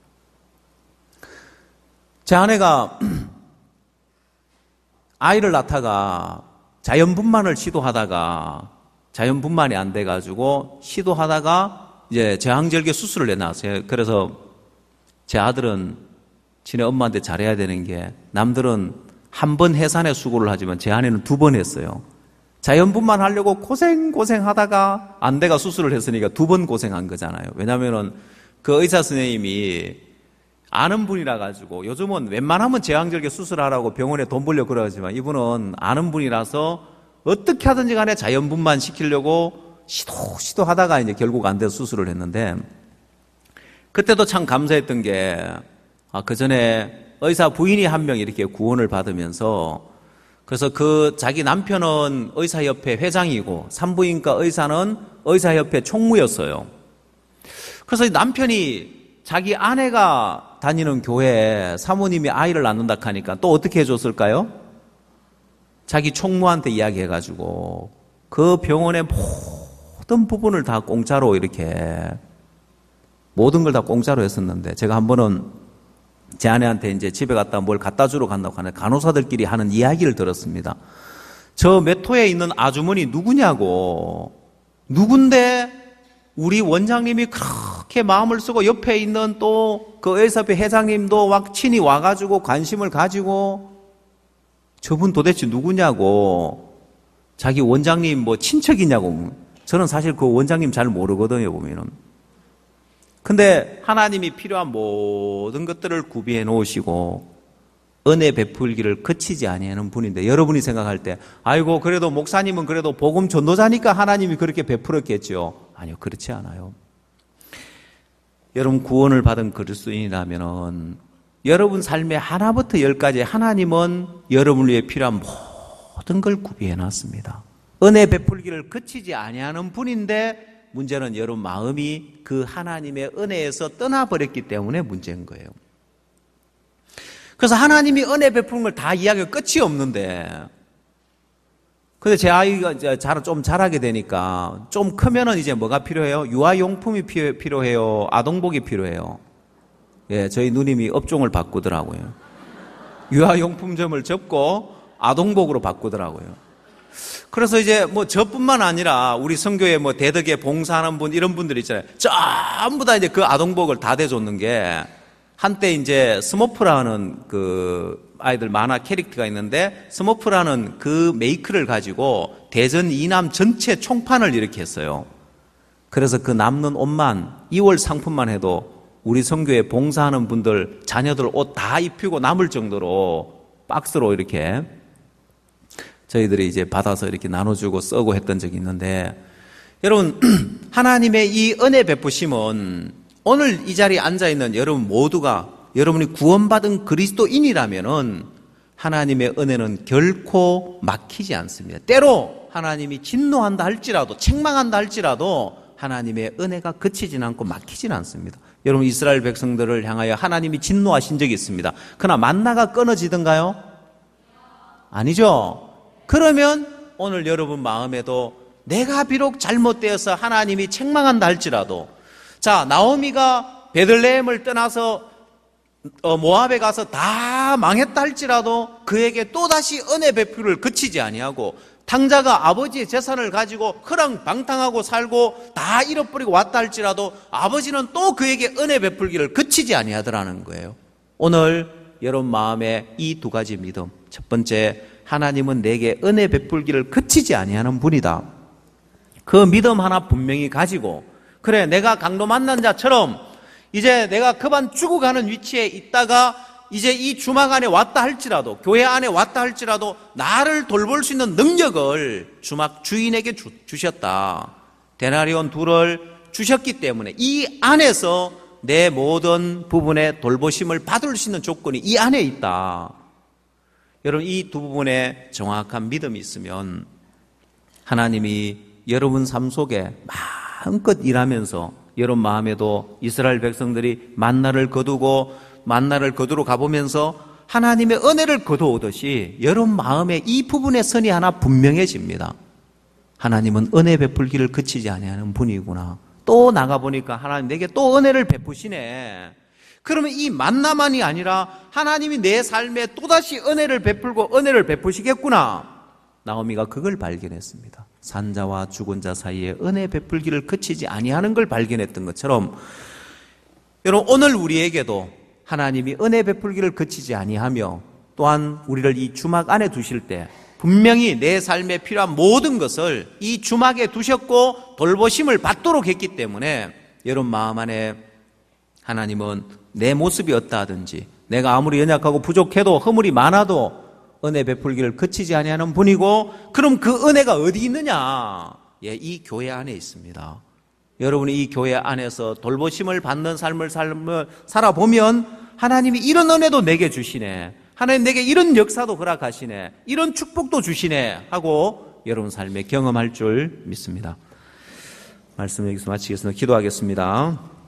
제 아내가 아이를 낳다가 자연분만을 시도하다가 자연분만이 안 돼가지고 시도하다가 이제 제왕절개 수술을 내놨어요. 그래서 제 아들은 지네 엄마한테 잘해야 되는 게 남들은 한 번 해산에 수고를 하지만 제 아내는 두 번 했어요. 자연분만 하려고 고생 고생 하다가 안 돼가 수술을 했으니까 두 번 고생한 거잖아요. 왜냐면은 그 의사 선생님이 아는 분이라 가지고 요즘은 웬만하면 제왕절개 수술하라고 병원에 돈 벌려 그러지만 이분은 아는 분이라서 어떻게 하든지 간에 자연분만 시키려고 시도 시도 하다가 이제 결국 안 돼서 수술을 했는데 그때도 참 감사했던 게 아, 그 전에 의사 부인이 한 명 이렇게 구원을 받으면서 그래서 그 자기 남편은 의사협회 회장이고 산부인과 의사는 의사협회 총무였어요. 그래서 남편이 자기 아내가 다니는 교회에 사모님이 아이를 낳는다 하니까 또 어떻게 해줬을까요? 자기 총무한테 이야기해가지고 그 병원의 모든 부분을 다 공짜로 이렇게 모든 걸 다 공짜로 했었는데 제가 한 번은 제 아내한테 이제 집에 갔다 뭘 갖다 주러 간다고 하는 간호사들끼리 하는 이야기를 들었습니다. 저 메토에 있는 아주머니 누구냐고. 누군데 우리 원장님이 그렇게 마음을 쓰고 옆에 있는 또 그 의사협회 회장님도 막 친히 와가지고 관심을 가지고 저분 도대체 누구냐고. 자기 원장님 뭐 친척이냐고. 저는 사실 그 원장님 잘 모르거든요, 보면은. 근데 하나님이 필요한 모든 것들을 구비해 놓으시고 은혜 베풀기를 그치지 아니하는 분인데 여러분이 생각할 때 아이고 그래도 목사님은 그래도 복음 전도자니까 하나님이 그렇게 베풀었겠죠. 아니요, 그렇지 않아요. 여러분 구원을 받은 그리스도인이라면은 여러분 삶의 하나부터 열까지 하나님은 여러분을 위해 필요한 모든 걸 구비해 놨습니다. 은혜 베풀기를 그치지 아니하는 분인데 문제는 여러분 마음이 그 하나님의 은혜에서 떠나버렸기 때문에 문제인 거예요. 그래서 하나님이 은혜 베푸는 걸 다 이야기가 끝이 없는데 근데 제 아이가 이제 좀 자라게 되니까 좀 크면은 이제 뭐가 필요해요? 유아용품이 필요해요? 아동복이 필요해요? 예, 저희 누님이 업종을 바꾸더라고요. 유아용품점을 접고 아동복으로 바꾸더라고요. 그래서 이제 뭐 저뿐만 아니라 우리 선교회 뭐 대덕에 봉사하는 분 이런 분들 있잖아요. 전부 다 이제 그 아동복을 다 대줬는 게 한때 이제 스머프라는 그 아이들 만화 캐릭터가 있는데 스머프라는 그 메이크를 가지고 대전 이남 전체 총판을 일으켰어요. 그래서 그 남는 옷만 이월 상품만 해도 우리 선교회 봉사하는 분들 자녀들 옷 다 입히고 남을 정도로 박스로 이렇게 저희들이 이제 받아서 이렇게 나눠주고 쓰고 했던 적이 있는데 여러분 하나님의 이 은혜 베푸심은 오늘 이 자리에 앉아있는 여러분 모두가 여러분이 구원받은 그리스도인이라면은 하나님의 은혜는 결코 막히지 않습니다. 때로 하나님이 진노한다 할지라도 책망한다 할지라도 하나님의 은혜가 그치진 않고 막히진 않습니다. 여러분 이스라엘 백성들을 향하여 하나님이 진노하신 적이 있습니다. 그러나 만나가 끊어지던가요? 아니죠. 그러면 오늘 여러분 마음에도 내가 비록 잘못되어서 하나님이 책망한다 할지라도 자 나오미가 베들레헴을 떠나서 어, 모압에 가서 다 망했다 할지라도 그에게 또다시 은혜 베풀을 그치지 아니하고 탕자가 아버지의 재산을 가지고 허랑방탕하고 살고 다 잃어버리고 왔다 할지라도 아버지는 또 그에게 은혜 베풀기를 그치지 아니하더라는 거예요. 오늘 여러분 마음에 이 두 가지 믿음. 첫 번째, 하나님은 내게 은혜 베풀기를 그치지 아니하는 분이다. 그 믿음 하나 분명히 가지고 그래 내가 강도 만난 자처럼 이제 내가 그만 죽어가는 위치에 있다가 이제 이 주막 안에 왔다 할지라도 교회 안에 왔다 할지라도 나를 돌볼 수 있는 능력을 주막 주인에게 주, 주셨다. 데나리온 둘을 주셨기 때문에 이 안에서 내 모든 부분에 돌보심을 받을 수 있는 조건이 이 안에 있다. 여러분, 이 두 부분에 정확한 믿음이 있으면 하나님이 여러분 삶 속에 마음껏 일하면서 여러분 마음에도 이스라엘 백성들이 만나를 거두고 만나를 거두러 가보면서 하나님의 은혜를 거두오듯이 여러분 마음에 이 부분의 선이 하나 분명해집니다. 하나님은 은혜 베풀기를 그치지 아니하는 분이구나. 또 나가보니까 하나님 내게 또 은혜를 베푸시네. 그러면 이 만나만이 아니라 하나님이 내 삶에 또다시 은혜를 베풀고 은혜를 베푸시겠구나. 나오미가 그걸 발견했습니다. 산자와 죽은 자 사이에 은혜 베풀기를 그치지 아니하는 걸 발견했던 것처럼 여러분 오늘 우리에게도 하나님이 은혜 베풀기를 그치지 아니하며 또한 우리를 이 주막 안에 두실 때 분명히 내 삶에 필요한 모든 것을 이 주막에 두셨고 돌보심을 받도록 했기 때문에 여러분 마음 안에 하나님은 내 모습이 어떠하든지 내가 아무리 연약하고 부족해도 허물이 많아도 은혜 베풀기를 그치지 아니하는 분이고 그럼 그 은혜가 어디 있느냐? 예, 이 교회 안에 있습니다. 여러분이 이 교회 안에서 돌보심을 받는 삶을 삶을 살아보면 하나님이 이런 은혜도 내게 주시네. 하나님 내게 이런 역사도 허락하시네. 이런 축복도 주시네 하고 여러분 삶에 경험할 줄 믿습니다. 말씀 여기서 마치겠습니다. 기도하겠습니다.